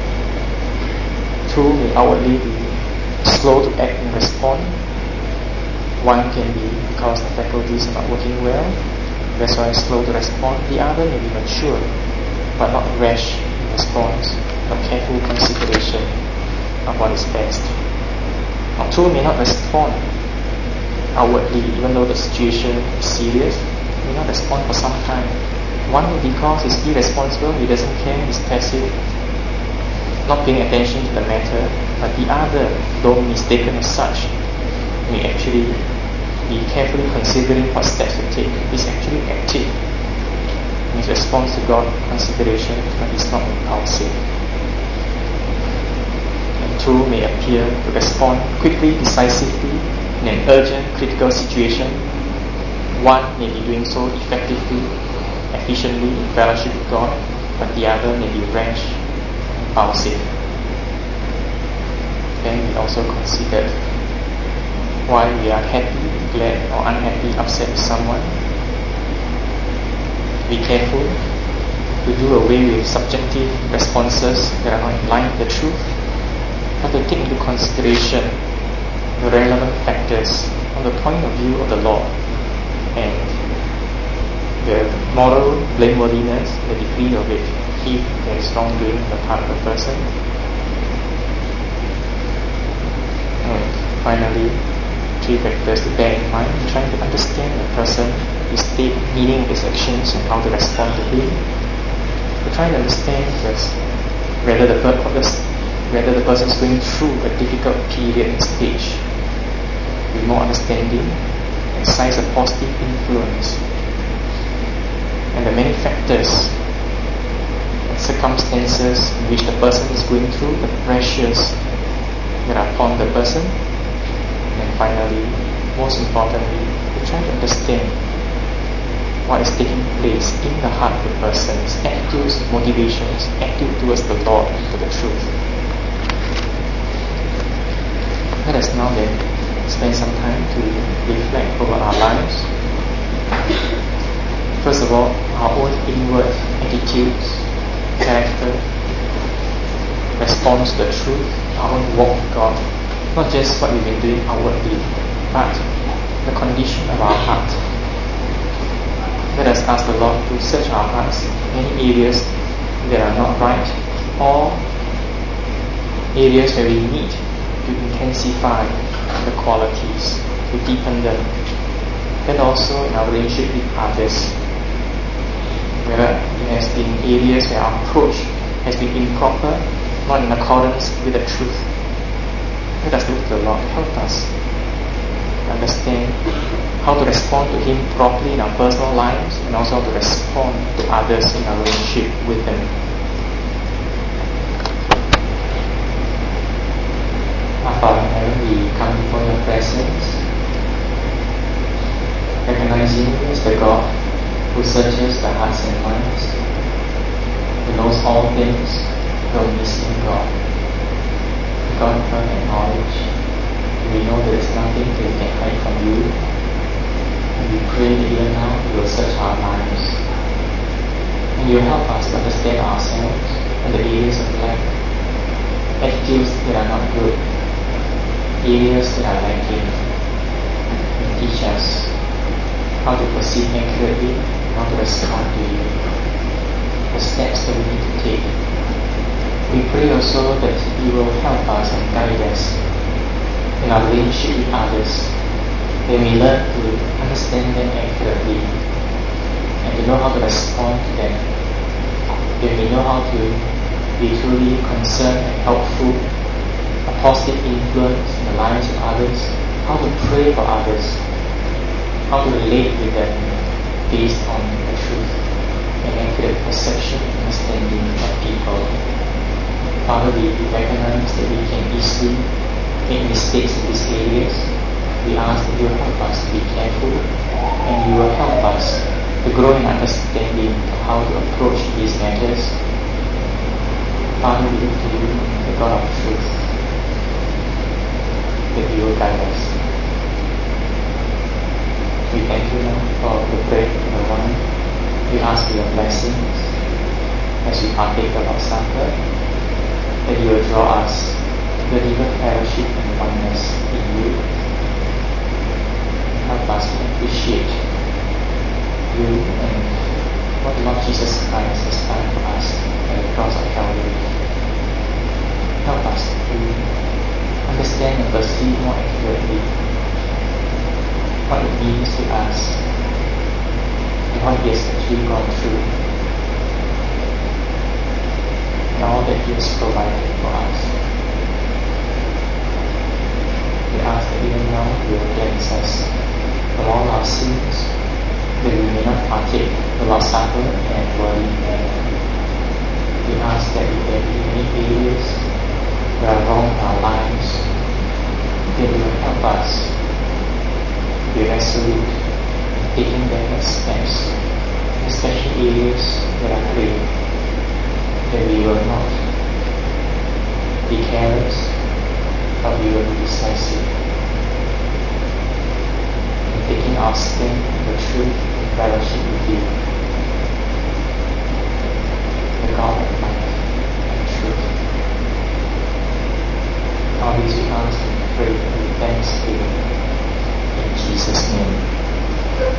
two may outwardly be slow to act and respond. One can be because the faculties are not working well, that's why slow to respond. The other may be mature, but not rash in response, but careful consideration of what is best. Now, two may not respond outwardly, even though the situation is serious, may not respond for some time. One because he's irresponsible, he doesn't care, he's passive, not paying attention to the matter, but the other, though mistaken as such, may actually be carefully considering what steps to take. He's actually active in his response to God, consideration, but he's not impulsive. And two may appear to respond quickly, decisively, in an urgent, critical situation. One may be doing so effectively, efficiently in fellowship with God, but the other may be rash, impulsive. Then we also considered why we are happy, glad, or unhappy, upset with someone. Be careful to do away with subjective responses that are not in line with the truth, but to take into consideration the relevant factors from the point of view of the law and the moral blameworthiness, the degree of it, if there is wrongdoing on the part of the person. And finally, three factors to bear in mind in trying to understand the person, his state, meaning of his actions, and how to respond to him. To try to understand first whether the person is going through a difficult period and stage, with more understanding, exercise a positive influence, and the many factors and circumstances in which the person is going through, the pressures that are upon the person, and finally, most importantly, we try to understand what is taking place in the heart of the person, his attitudes, motivations, attitude towards the Lord and to the truth. Let us now then spend some time to reflect over our lives. First of all, our own inward attitudes, character, response to the truth, our own walk with God, not just what we've been doing outwardly, but the condition of our heart. Let us ask the Lord to search our hearts, any areas that are not right, or areas where we need to intensify the qualities, to deepen them. Then also in our relationship with others, whether it has been areas where our approach has been improper, not in accordance with the truth. Let us look to the Lord to help us understand how to respond to Him properly in our personal lives, and also how to respond to others in our relationship with them. Our Father in heaven, we come before your presence, recognizing you as the God who searches the hearts and minds, who knows all things, the omniscient God, God of perfect knowledge. We know there is nothing that we can hide from you. And we pray that even now you will search our lives. And you will help us to understand ourselves and the areas of life, attitudes that are not good, areas that are lacking. And teach us how to perceive accurately, how to respond to you, the steps that we need to take. We pray also that you will help us and guide us in our relationship with others, that we learn to understand them accurately and to know how to respond to them, that we know how to be truly concerned and helpful, a positive influence in the lives of others, how to pray for others, how to relate with them based on the truth and accurate perception and understanding of people. Father, we recognize that we can easily make mistakes in these areas. We ask that you will help us to be careful, and you will help us to grow in understanding of how to approach these matters. Father, we look to you, the God of truth, that you will guide us. We thank you now for the bread and the wine. We ask for your blessings as we partake of our supper, that you will draw us to the deeper fellowship and oneness in you. Help us to appreciate you and what the Lord Jesus Christ has done for us at the cross of Calvary. Help us to understand and perceive more accurately what it means to us and what He has actually gone through and all that He has provided for us. We ask that even now you will cleanse us from all our sins, that we may not partake the Lord's Supper and worry and we ask that if there be any areas that are wrong in our lives, that you will help us be resolute in taking better steps, especially areas that are grave, that we will not be careless, but we will be decisive in taking our stand in the truth and fellowship with you, the God of life.